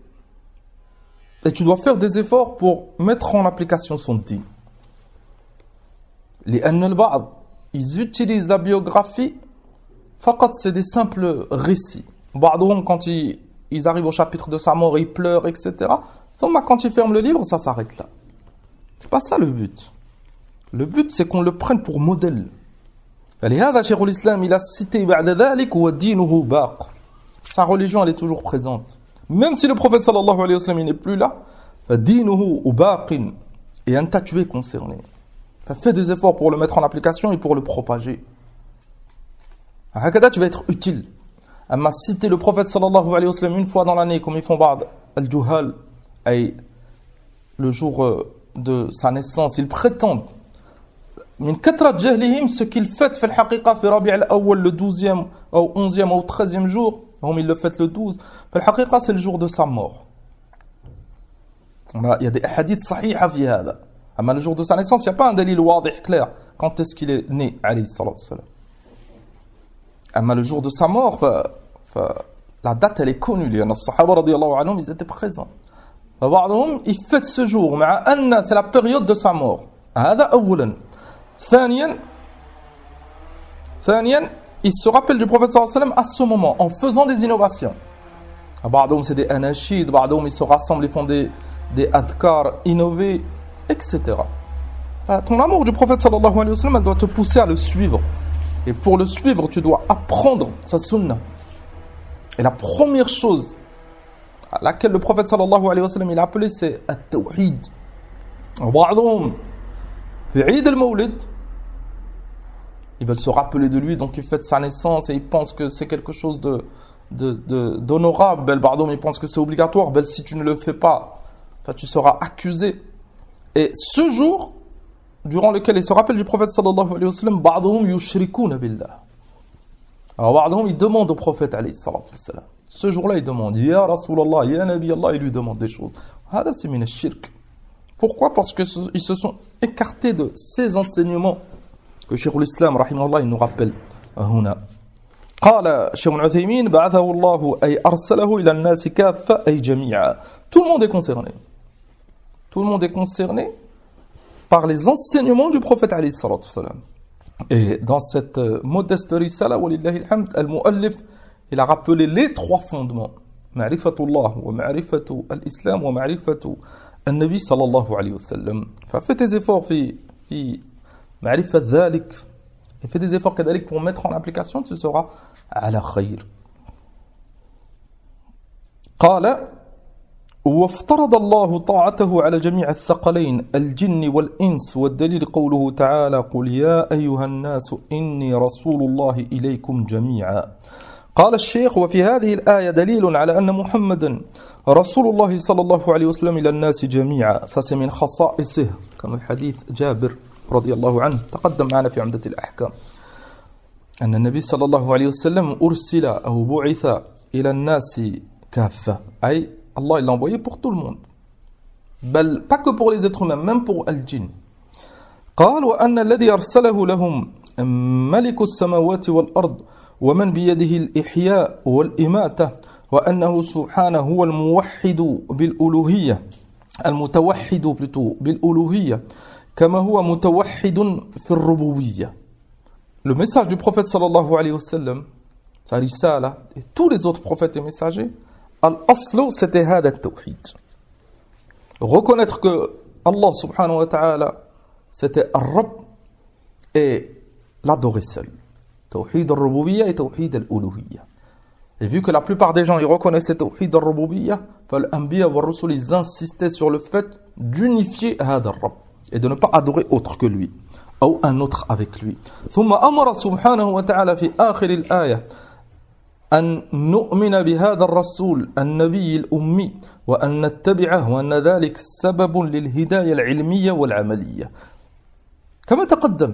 et tu dois faire des efforts pour mettre en application son dîn. لأن البعض ils utilisent la biographie فقط c'est des simples récits. بعضهم quand ils arrivent au chapitre de sa mort, ils pleurent, etc. ثم quand ils ferment le livre, ça s'arrête là. C'est pas ça le but. Le but c'est qu'on le prenne pour modèle. فلهذا شيخ الإسلام il a cité بعد ذلك ودينه باق. Sa religion elle est toujours présente. Même si le prophète sallallahu alayhi wa sallam n'est plus là, فدينه باق. Et un tas tu es concerné. Fais des efforts pour le mettre en application et pour le propager. هكذا tu vas être utile. أما citer le prophète sallallahu alayhi wa sallam une fois dans l'année comme ils font بعض الجهال أي le jour de sa naissance, ils prétendent من كثرة جهلهم ce qu'ils fêtent في الحقيقة في ربيع الأول le 12e ou 11e ou 13e jour, هم ils le fêtent le 12, في الحقيقة c'est le jour de sa mort. Il y a des hadiths صحيحة في هذا. أما le jour de sa naissance, il n'y a pas un dalil واضح clair quand est-ce qu'il est né عليه الصلاة والسلام. أما le jour de sa mort, la date elle est connue. لأن الصحابة رضي الله عنهم ils étaient présents. فبعضهم ils fêtent ce jour مع أن c'est la période de sa mort. هذا أولا. ثانيا ils se rappellent du prophète صلى الله عليه وسلم à ce moment en faisant des innovations. بعضهم c'est des anachid, بعضهم ils se rassemblent, ils font des adhkar innovés, etc. Ton amour du prophète sallallahu alayhi wa sallam, elle doit te pousser à le suivre. Et pour le suivre, tu dois apprendre sa sunna. Et la première chose à laquelle le prophète sallallahu alayhi wa sallam il a appelé, c'est at-tawhid. بعضهم في عيد المولد ils veulent se rappeler de lui, donc ils fêtent sa naissance et ils pensent que c'est quelque chose d'honorable. بعضهم ils pensent que c'est obligatoire. Si tu ne le fais pas, tu seras accusé. Et ce jour durant lequel ils se rappellent du prophète sallallahu alayhi wa sallam, بعضهم يشركون بالله. Alors بعضهم ils demandent au prophète alayhi salatu wassalam. Ce jour-là ils demandent Ya Rasulallah, Ya Nabi Allah, ils lui demandent des choses. هذا c'est min ash-shirk. Pourquoi? Parce que ils se sont écartés de ces enseignements que Cheikh l'Islam rahimahullah il nous rappelle. هنا قال شيخ العثيمين بعثه الله أي أرسله إلى الناس كافة أي جميعا. Tout le monde est concerné. Tout le monde est concerné par les enseignements du prophète alayhi salatu wassalam. Et dans cette modeste risala, walillahi alhamd, al-muallif, il a rappelé les trois fondements. Ma'rifatullah wa ma'rifatu al-islam wa ma'rifatu al-nabi sallallahu alayhi wa sallam. Fais tes efforts fi ma'rifat dhalik. Et fais des efforts kadalik pour mettre en application, tu seras ala khayr. قال وافترض الله طاعته على جميع الثقلين الجن والإنس والدليل قوله تعالى قل يا أيها الناس إني رسول الله إليكم جميعا. قال الشيخ وفي هذه الآية دليل على أن محمدا رسول الله صلى الله عليه وسلم إلى الناس جميعا. ça من خصائصه كما الحديث جابر رضي الله عنه تقدم معنا في عمدة الأحكام أن النبي صلى الله عليه وسلم أرسل أو بعث إلى الناس كافة أي Allah il l'a envoyé pour tout le monde. Pas que pour les êtres humains, même pour al-jinn. قال وأن الذي أرسله لهم ملك السماوات والأرض ومن بيده الإحياء والإماتة وأنه سبحانه هو الموحد بالألوهية المتوحد بالألوهية كما هو متوحد في الربوبية. Le message du prophète sallallahu alayhi wa sallam, sa risala et tous les autres prophètes et messagers, al-aslu c'était hada at-tawhid. Reconnaître que Allah subhanahu wa ta'ala c'était al-Rabb et l'adorer seul. Tawhid al-Rububiyya et Tawhid al-Uluhiyya. Et vu que la plupart des gens ils reconnaissaient Tawhid al-Rububiyya, fal-Anbiya wa Rusul ils insistaient sur le fait d'unifier hada al-Rabb et de ne pas adorer autre que lui ou un autre avec lui. ثم أمر سبحانه وتعالى في آخر الآية أن نؤمن بهذا الرسول النبي الأمي وأن نتبعه وأن ذلك سبب للهداية العلمية والعملية كما تقدم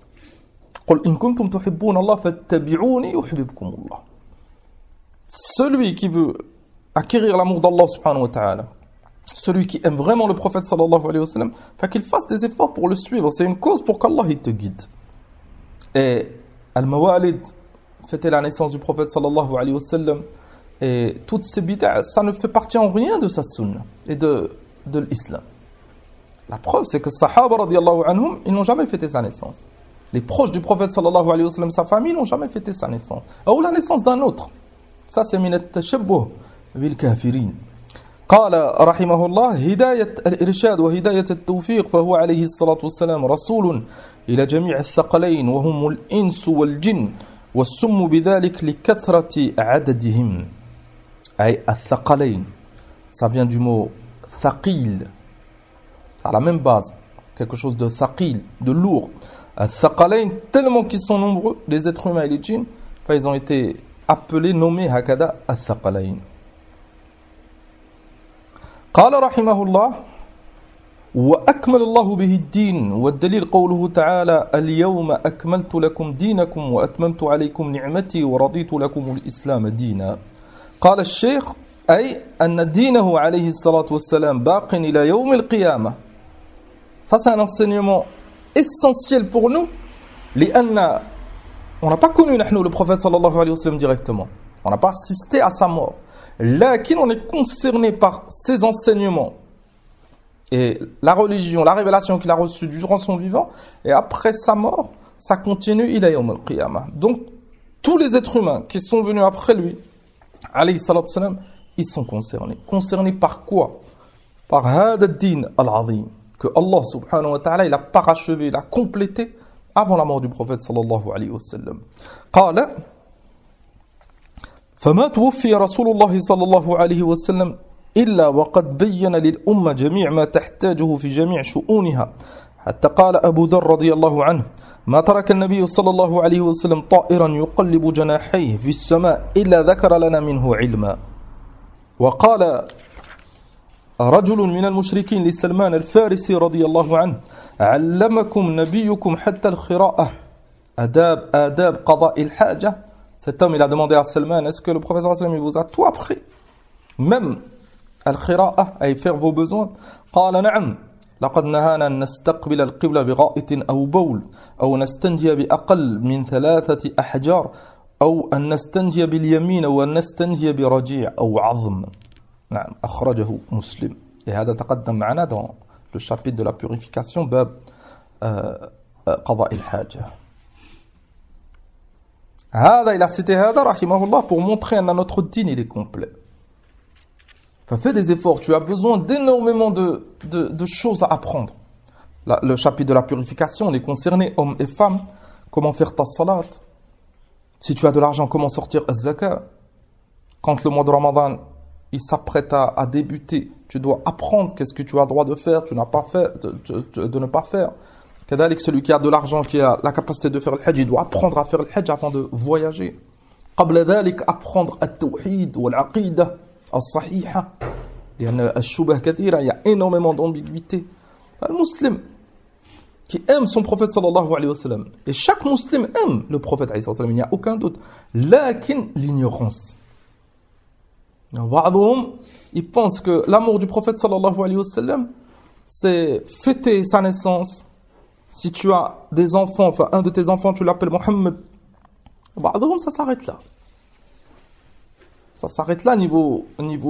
قل إن كنتم تحبون الله فاتبعوني يحببكم الله. Celui qui veut acquérir l'amour d'Allah subhanahu wa ta'ala, celui qui aime vraiment le prophète sallallahu alayhi wa sallam, fait qu'il fasse des efforts pour le suivre. C'est une cause pour qu'Allah il te guide. Et al-mawalid, fêter la naissance du prophète sallallahu alayhi wa sallam, et toutes ces bid'a, ça ne fait partie en rien de sa sunna et de l'islam. La preuve, c'est que les Sahaba, radiallahu anhum, ils n'ont jamais fêté sa naissance. Les proches du prophète, sallallahu alayhi wa sallam, sa famille, n'ont jamais fêté sa naissance. Ou la naissance d'un autre. Ça, c'est min at-tashabbuh bil kafirin. قال رحمه الله هداية الإرشاد وهداية التوفيق فهو عليه الصلاة والسلام رسول إلى جميع الثقلين وهم الإنس والجن والسم بذلك لكثرة عددهم أي الثقلين ça vient du mot ثقيل ça a la même base quelque chose de ثقيل de lourd الثقلين tellement qu'ils sont nombreux les êtres humains et les djinns ils ont été appelés nommés هكذا الثقلين قال رحمه الله وأكمل الله به الدين والدليل قوله تعالى اليوم أكملت لكم دينكم وأتممت عليكم نعمتي ورضيت لكم الإسلام دينا قال الشيخ أي أن دينه عليه الصلاة والسلام باق إلى يوم القيامة. Ça c'est un enseignement essentiel pour nous لأن on n'a pas connu le prophète sallallahu alayhi wa sallam directement, on n'a pas assisté à sa mort. Lakin on est concerné par ses enseignements et la religion, la révélation qu'il a reçue durant son vivant et après sa mort, ça continue ila yawm al-qiyamah. Donc tous les êtres humains qui sont venus après lui, alayhi salatu salam, ils sont concernés. Concernés par quoi? Par hada ad-din al-azim que Allah subhanahu wa ta'ala il a parachevé, il a complété avant la mort du prophète sallallahu alayhi wa sallam. Qala فما توفي رسول الله صلى الله عليه وسلم إلا وقد بين للأمة جميع ما تحتاجه في جميع شؤونها حتى قال أبو ذر رضي الله عنه ما ترك النبي صلى الله عليه وسلم طائرا يقلب جناحيه في السماء إلا ذكر لنا منه علما. وقال رجل من المشركين لسلمان الفارسي رضي الله عنه علمكم نبيكم حتى الخراءة آداب قضاء الحاجة. Cet homme, il a demandé à Salman, est-ce que le professeur sallam, il vous a tout appris? Même al-khira'a, à y faire vos besoins. قال نعم لقد نهانا أن نستقبل القبلة بغائط أو بول أو نستنجي بأقل من 3 أحجار أو أن نستنجي باليمين أو أن نستنجي برجيع أو عظم. نعم أخرجه مسلم. Et هذا تقدم معنا dans le chapitre de la purification باب قضاء الحاجة. هذا il a cité هذا رحمه الله pour montrer à notre dîne il est complet. Enfin, fais des efforts, tu as besoin d'énormément de choses à apprendre. Le chapitre de la purification, on est concerné, hommes et femmes, comment faire ta salat. Si tu as de l'argent, comment sortir az-zakat. Quand le mois de Ramadan, il s'apprête à débuter, tu dois apprendre qu'est-ce que tu as le droit de faire, tu n'as pas fait, de ne pas faire. Kadalik, celui qui a de l'argent, qui a la capacité de faire le hajj, il doit apprendre à faire le hajj avant de voyager. قبل ذلك apprendre التوحيد والعقيدة الصحيحة. لأن الشبه كثيرة, il y a énormément d'ambiguïté. Le musulman qui aime son prophète sallallahu alayhi wa sallam, et chaque musulman aime le prophète alayhi wa sallam, il n'y a aucun doute. Lakin l'ignorance. بعضهم, ils pensent que l'amour du prophète sallallahu alayhi wa sallam, c'est fêter sa naissance. Si tu as des enfants, enfin un de tes enfants, tu l'appelles Mohammed, ça s'arrête là. Ça s'arrête là niveau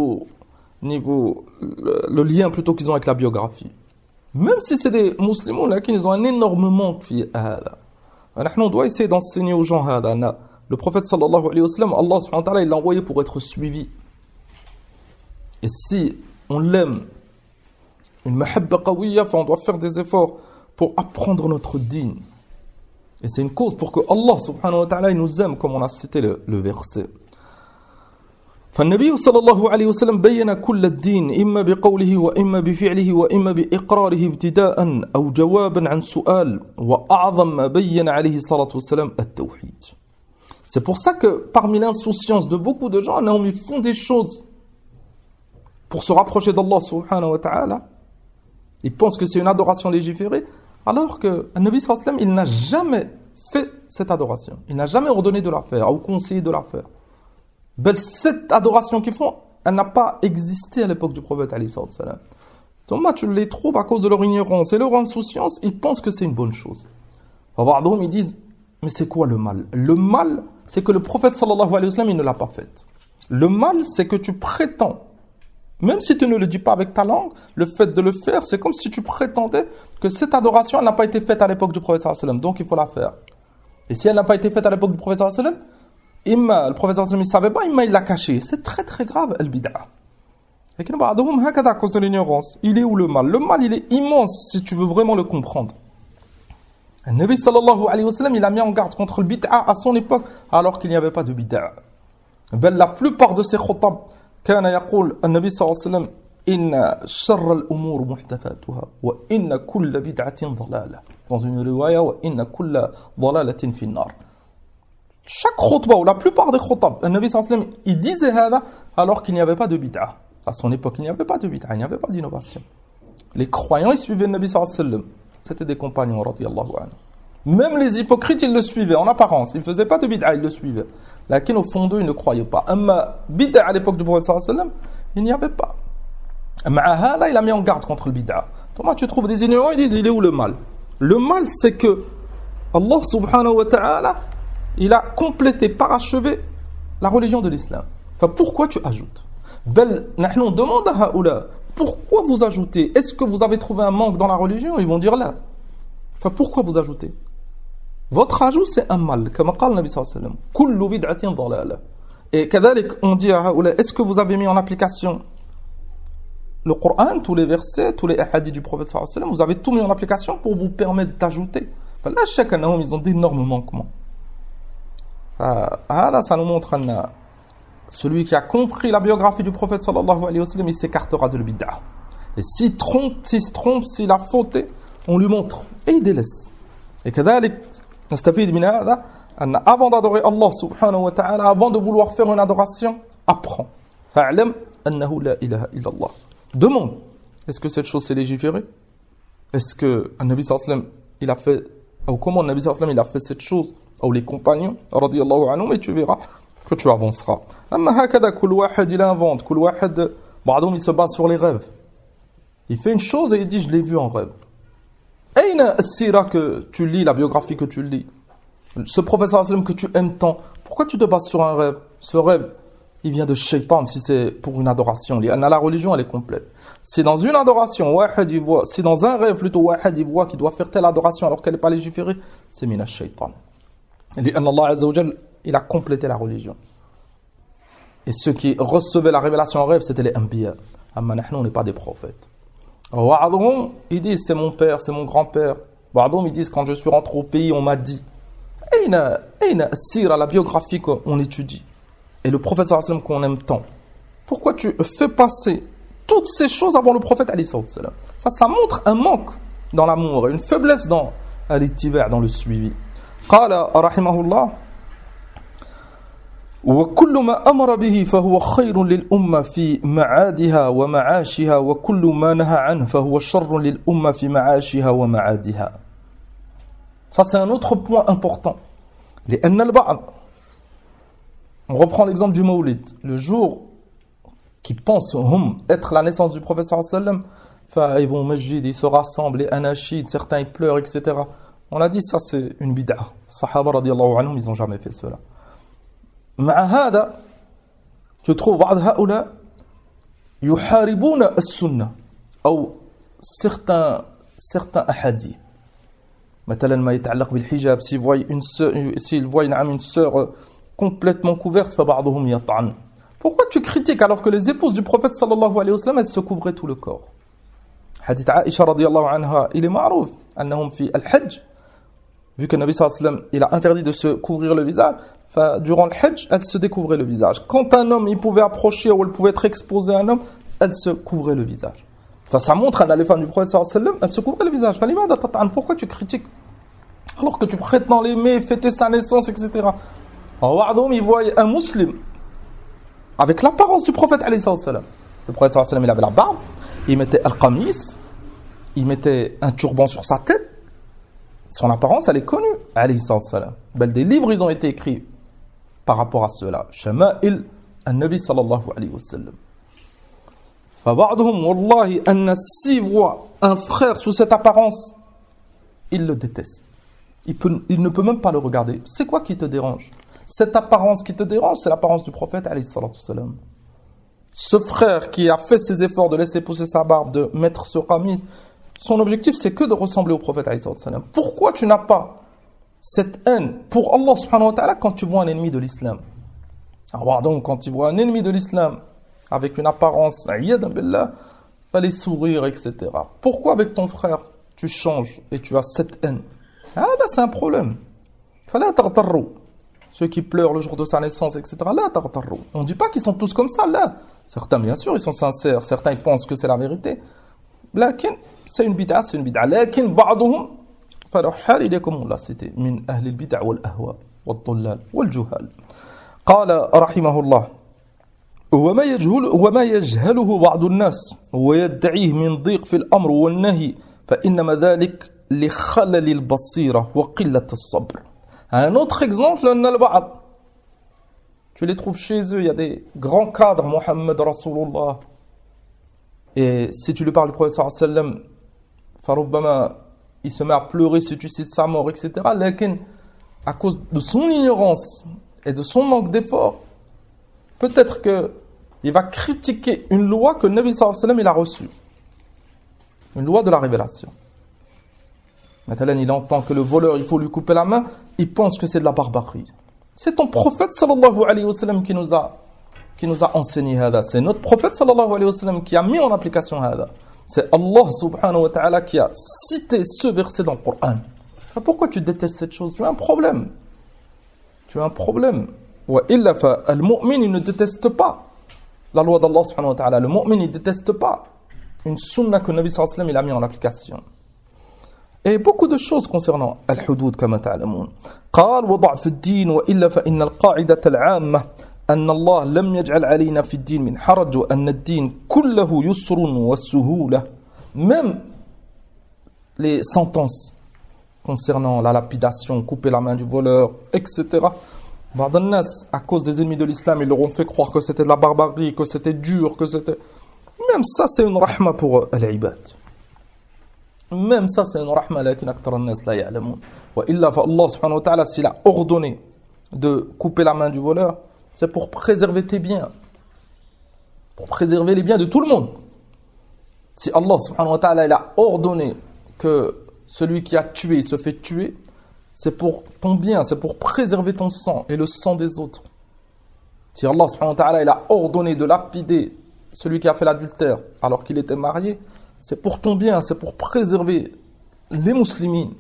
le lien plutôt qu'ils ont avec la biographie. Même si c'est des musulmans, là, ils ont un énorme manque. On doit essayer d'enseigner aux gens. Le prophète sallallahu alayhi wa sallam, Allah subhanahu wa ta'ala, il l'a envoyé pour être suivi. Et si on l'aime, une mahabba qawiyya, on doit faire des efforts pour apprendre notre dîn. Et c'est une cause pour que Allah subhanahu wa ta'ala nous aime, comme on a cité le verset. فالنبي صلى الله عليه وسلم بين كل الدين إما بقوله وإما بفعله وإما بإقراره ابتداء أو جوابا عن سؤال وأعظم ما بين عليه الصلاة والسلام التوحيد. C'est pour ça que parmi l'insouciance de beaucoup de gens, ils font des choses pour se rapprocher d'Allah subhanahu wa ta'ala. Ils pensent que c'est une adoration légiférée, alors que le Nabi sallallahu alayhi wa sallam, il n'a jamais fait cette adoration. Il n'a jamais ordonné de la faire ou conseillé de la faire. Cette adoration qu'ils font, elle n'a pas existé à l'époque du prophète alayhi salam. Donc tu les trouves à cause de leur ignorance et leur insouciance, ils pensent que c'est une bonne chose. Ils disent, mais c'est quoi le mal? Le mal, c'est que le prophète sallallahu alayhi wa sallam, il ne l'a pas fait. Le mal, c'est que tu prétends Même si tu ne le dis pas avec ta langue, le fait de le faire, c'est comme si tu prétendais que cette adoration elle n'a pas été faite à l'époque du prophète sallallahu alayhi wa sallam, donc il faut la faire. Et si elle n'a pas été faite à l'époque du prophète sallallahu alayhi wa sallam, le prophète sallallahu alayhi wa sallam ne savait pas, il l'a caché. C'est très très grave, al-bid'a. Et qu'il y a des à cause de l'ignorance. Il est où le mal? Le mal, il est immense si tu veux vraiment le comprendre. Le Nabi sallallahu alayhi wa sallam, il a mis en garde contre le bid'a à son époque, alors qu'il n'y avait pas de bid'a. Ben, la plupart de ces khutab, كان يقول النبي صلى الله عليه وسلم إن شر الأمور محدثاتها وإن كل بدعة ضلالة. Dans une riwaya, وإن كل ضلالة في النار. Chaque khutbah, ou la plupart des khutab, le Nabi sallallahu alayhi wa sallam, il disait hada alors qu'il n'y avait pas de bid'a. À son époque, il n'y avait pas de bid'a, il n'y avait pas d'innovation. Les croyants, ils suivaient le Nabi sallallahu alayhi wa sallam. C'était des compagnons, radiyallahu anhu. Même les hypocrites, ils le suivaient en apparence. Ils ne faisaient pas de bid'a, ils le suivaient. Lakin au fond d'eux, ils ne croyaient pas. Amma bid'a à l'époque du prophète sallallahu alayhi wa sallam, il n'y avait pas. Ma'ahada, il a mis en garde contre le bid'a. Comment tu trouves des ignorants, ils disent, il est où le mal? Le mal, c'est que Allah subhanahu wa ta'ala, il a complété, parachevé la religion de l'islam. Enfin, pourquoi tu ajoutes? Bel, nahnu, on demande à haoula, pourquoi vous ajoutez? Est-ce que vous avez trouvé un manque dans la religion? Ils vont dire là. Enfin, pourquoi vous ajoutez? Votre ajout, c'est un mal. Comme قال Nabi sallallahu alayhi wa sallam. Kullu bid'atin dalala. Et kadalik, on dit à haoula, est-ce que vous avez mis en application le Coran, tous les versets, tous les hadiths du prophète sallallahu alayhi wa sallam? Vous avez tout mis en application pour vous permettre d'ajouter. Enfin, là, chacun d'eux, ils ont d'énormes manquements. Là, ça nous montre celui qui a compris la biographie du prophète sallallahu alayhi wa sallam, il s'écartera de le bid'a. Et s'il se trompe, s'il a fauté, on lui montre et il délaisse. Et kadalik nastafid min hada an avant d'adorer Allah subhanahu wa ta'ala, avant de vouloir faire une adoration, apprends. Fa'lam annahu la ilaha illa Allah. Demande, est-ce que cette chose s'est légiférée? Est-ce que Nabi sallallahu alayhi wa sallam il a fait, ou comment Nabi sallallahu alayhi wa sallam il a fait cette chose, ou les compagnons radiyallahu anhum, et tu verras que tu avanceras. Amma hakada kul wahid il invente, kul wahid ba'dhum il se base sur les rêves. Il fait une chose et il dit je l'ai vu en rêve. Aïna as-sira que tu lis, la biographie que tu lis, ce professeur sallam que tu aimes tant, pourquoi tu te bases sur un rêve? Ce rêve, il vient de shaitan si c'est pour une adoration. La religion, elle est complète. Si dans une adoration, wahid il voit, si dans un rêve plutôt, wahid il voit qu'il doit faire telle adoration alors qu'elle n'est pas légiférée, c'est mina shaitan. Et Allah Azza wa Jal, il a complété la religion. Et ceux qui recevaient la révélation en rêve, c'était les anbiya. Amma nahnu, on n'est pas des prophètes. Wa'adhum, ils disent c'est mon père, c'est mon grand-père. Wa'adhum, ils disent quand je suis rentré au pays, on m'a dit. Aïna sira, la biographie qu'on étudie. Et le prophète sallallahu alayhi wa sallam qu'on aime tant. Pourquoi tu fais passer toutes ces choses avant le prophète alayhi wa sallam? Ça montre un manque dans l'amour, une faiblesse dans l'ittiba', dans le suivi. Qala rahimahullah وكل ما أمر به فهو خير للأمة في معادها ومعاشها وكل ما نهى عنه فهو شر للأمة في معاشها ومعادها. Ça c'est un autre point important. لأن البعض, on reprend l'exemple du Mawlid, le jour qui pensent être la naissance du prophète sallallahu alayhi wa sallam, ils vont au masjid, ils se rassemblent, les anachid, certains ils pleurent, etc. On a dit ça c'est une bid'a. Sahaba radiyallahu anhum, ils n'ont jamais fait cela. مع هذا tu trouves بعض هؤلاء يحاربون السنة أو certains أحاديث مثلا ما يتعلق بالحجاب s'ils voient une sœur complètement couverte فبعضهم يطعن. Pourquoi tu critiques alors que les épouses du prophète sallallahu alayhi wa sallam elles se couvraient tout le corps? Hadith Aisha radiyallahu anha, il est معروف أنهم في الحج, vu que Nabi sallallahu alayhi wa sallam il a interdit de se couvrir le visage, durant le Hajj, elle se découvrait le visage. Quand un homme il pouvait approcher ou elle pouvait être exposée à un homme, elle se couvrait le visage. Ça montre à les femmes du prophète sallallahu alayhi wa sallam, elle se couvrait le visage. Pourquoi tu critiques alors que tu prétends l'aimer, fêter sa naissance, etc. Alors, il voit un musulman avec l'apparence du prophète alayhi wa sallam. Le prophète sallallahu alayhi wa sallam il avait la barbe, il mettait al-qamis, il mettait un turban sur sa tête. Son apparence, elle est connue, alayhi salam. Des livres, ils ont été écrits par rapport à cela. Shama'il al-Nabi sallallahu alayhi wa sallam. Faba'adhum, wallahi, anna si voit un frère sous cette apparence, il le déteste. Il ne peut même pas le regarder. C'est quoi qui te dérange? Cette apparence qui te dérange, c'est l'apparence du prophète alayhi salatu salam. Ce frère qui a fait ses efforts de laisser pousser sa barbe, de mettre ce qamis, son objectif c'est que de ressembler au prophète alayhi salam. Pourquoi tu n'as pas cette haine pour Allah subhanahu wa ta'ala quand tu vois un ennemi de l'islam? Alors donc quand tu vois un ennemi de l'islam avec une apparence, iyad billah, fallait sourire, etc. Pourquoi avec ton frère tu changes et tu as cette haine? Ah là c'est un problème. Fala taghtarru. Ceux qui pleurent le jour de sa naissance, etc. Là taghtarru. On ne dit pas qu'ils sont tous comme ça, là. Certains bien sûr ils sont sincères, certains ils pensent que c'est la vérité. Lakin c'est une bid'a, c'est une bid'a. Lakin ba'duhum فلو حال إليكم الله سيتي من أهل البدع والأهواء والضلال والجهال. قال رحمه الله وما يجهله بعض الناس ويدعيه من ضيق في الأمر والنهي فإنما ذلك لخلل البصيرة وقلة الصبر. Un autre exemple, البعض tu les trouves chez eux, il y a des grands cadres, Mohammed Rasulullah, et si tu lui parles du prophète sallallahu alayhi wa sallam, فربما il se met à pleurer si tu cites sa mort, etc. Lakin, à cause de son ignorance et de son manque d'effort, peut-être qu'il va critiquer une loi que le Nabi sallallahu alayhi wa sallam il a reçue. Une loi de la révélation. Maintenant, il entend que le voleur, il faut lui couper la main, il pense que c'est de la barbarie. C'est ton prophète sallallahu alayhi wa sallam qui nous a enseigné hada. C'est notre prophète sallallahu alayhi wa sallam qui a mis en application hada. C'est Allah subhanahu wa ta'ala qui a cité ce verset dans le Coran. Pourquoi tu détestes cette chose? Tu as un problème. Tu as un problème. Wa illa fa al-mu'min il ne déteste pas la loi d'Allah subhanahu wa ta'ala. Le mu'min il ne déteste pas une sunna que le Nabi sallallahu alayhi wa sallam il a mis en application. Et beaucoup de choses concernant al-hudud كما تعلمون. قال وضعف الدين وإلا فإن القاعدة العامة أن الله لم يجعل علينا في الدين من حرج وأن الدين كله يسر والسهولة. Même les sentences concernant la lapidation, couper la main du voleur, etc. بعض الناس, à cause des ennemis de l'islam, ils leur ont fait croire que c'était de la barbarie, que c'était dur, que c'était... Même ça, c'est une rahma pour l'ibad. Même ça, c'est une rahma, lakin aktar an-nas la ya'lamun. Wa illa fa Allah subhanahu wa ta'ala, s'il a ordonné de couper la main du voleur, c'est pour préserver tes biens. Pour préserver les biens de tout le monde. Si Allah subhanahu wa ta'ala il a ordonné que celui qui a tué se fait tuer, c'est pour ton bien, c'est pour préserver ton sang et le sang des autres. Si Allah subhanahu wa ta'ala il a ordonné de lapider celui qui a fait l'adultère alors qu'il était marié, c'est pour ton bien, c'est pour préserver les musulmans.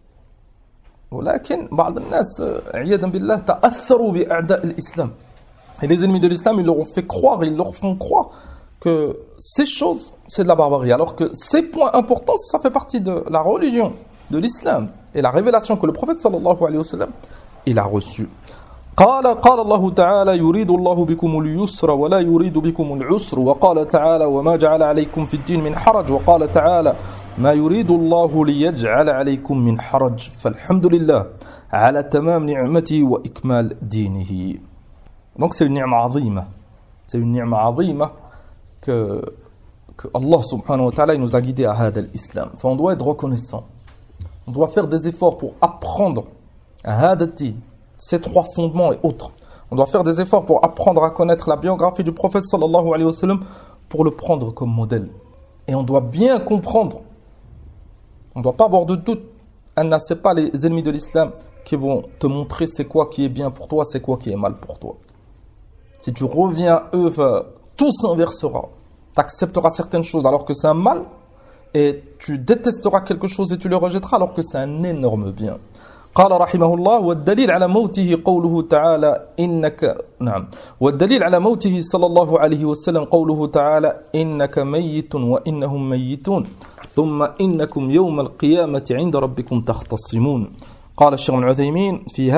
ولكن بعض الناس عياذا بالله تأثروا بأعداء الإسلام. Et les ennemis de l'islam, ils leur ont fait croire, ils leur font croire que ces choses, c'est de la barbarie. Alors que ces points importants, ça fait partie de la religion, de l'islam. Et la révélation que le prophète sallallahu alayhi wa sallam, il a reçue. قال الله تعالى يريد الله بكم اليسر ولا يريد بكم العسر وقال تعالى وما جعل عليكم في الدين من حرج وقال تعالى ما يريد الله ليجعل عليكم من حرج فالحمد لله على تمام نعمته وإكمال دينه. Donc c'est une ni'ma azima. C'est une ni'ma azima que Allah subhanahu wa ta'ala nous a guidés à hada l'islam. Enfin, on doit être reconnaissant. On doit faire des efforts pour apprendre à hada din, ces trois fondements et autres. On doit faire des efforts pour apprendre à connaître la biographie du prophète sallallahu alayhi wa sallam pour le prendre comme modèle. Et on doit bien comprendre. On ne doit pas avoir de doute. Anna, ce n'est pas les ennemis de l'islam qui vont te montrer c'est quoi qui est bien pour toi, c'est quoi qui est mal pour toi. Si tu reviens à eux, tout s'inversera. Tu accepteras certaines choses alors que c'est un mal et tu détesteras quelque chose et tu le rejetteras alors que c'est un énorme bien. قال رحمه الله والدليل على موته قوله تعالى إنك نعم والدليل على موته صلى الله عليه وسلم قوله تعالى إنك ميت وإنهم ميتون ثم إنكم يوم القيامة عند ربكم تختصمون. قال الشيخ ابن عثيمين ففي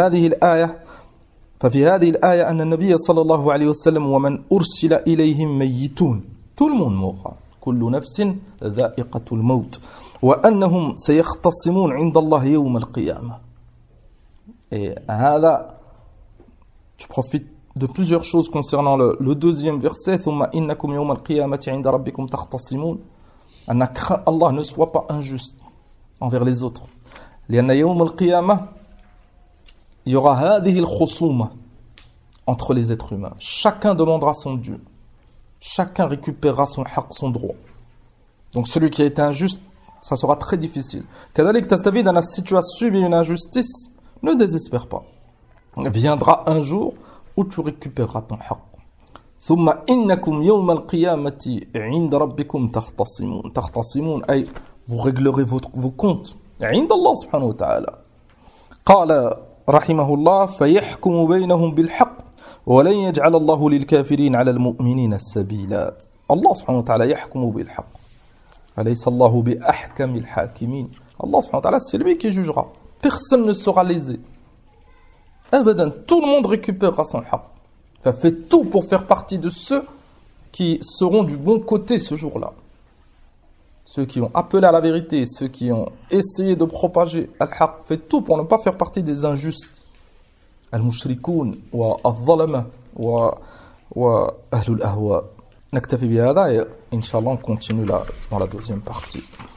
هذه الآية أن النبي صلى الله عليه وسلم ومن أرسل إليهم ميتون. Tout le monde mourra. كل نفس ذائقة الموت وأنهم سيختصمون عند الله يوم القيامة. Et هذا, tu profites de plusieurs choses concernant le deuxième verset. ثم إنكم يوم القيامة عند ربكم تختصمون. Allah ne soit pas injuste envers les autres. لأن يوم القيامة il y aura هذه الخصومة entre les êtres humains. Chacun demandera son Dieu. chacun récupérera son haq, son droit. Donc celui qui a été injuste, ça sera très difficile. كذلك تستفيد أن si tu as subi une injustice, ne désespère pas. Viendra un jour où tu récupéreras ton haq. ثم إنكم يوم القيامة عند ربكم تختصمون. تختصمون أي vous réglerez vos comptes عند الله سبحانه وتعالى. قال رحمه الله فيحكم بينهم بالحق ولن يجعل الله للكافرين على المؤمنين السبيلا. الله سبحانه وتعالى يحكم بالحق. أليس الله بأحكم الحاكمين. Allah subhanahu wa ta'ala, c'est lui qui jugera. Personne ne sera lésé. Abadan, tout le monde récupérera son haq. Enfin, fais tout pour faire partie de ceux qui seront du bon côté ce jour-là. Ceux qui ont appelé à la vérité, ceux qui ont essayé de propager al-haq, fais tout pour ne pas faire partie des injustes. Al-mushrikoun, wa al-zalama, wa ahlul ahwa. نكتفي بهذا إن شاء الله on continue dans la deuxième partie.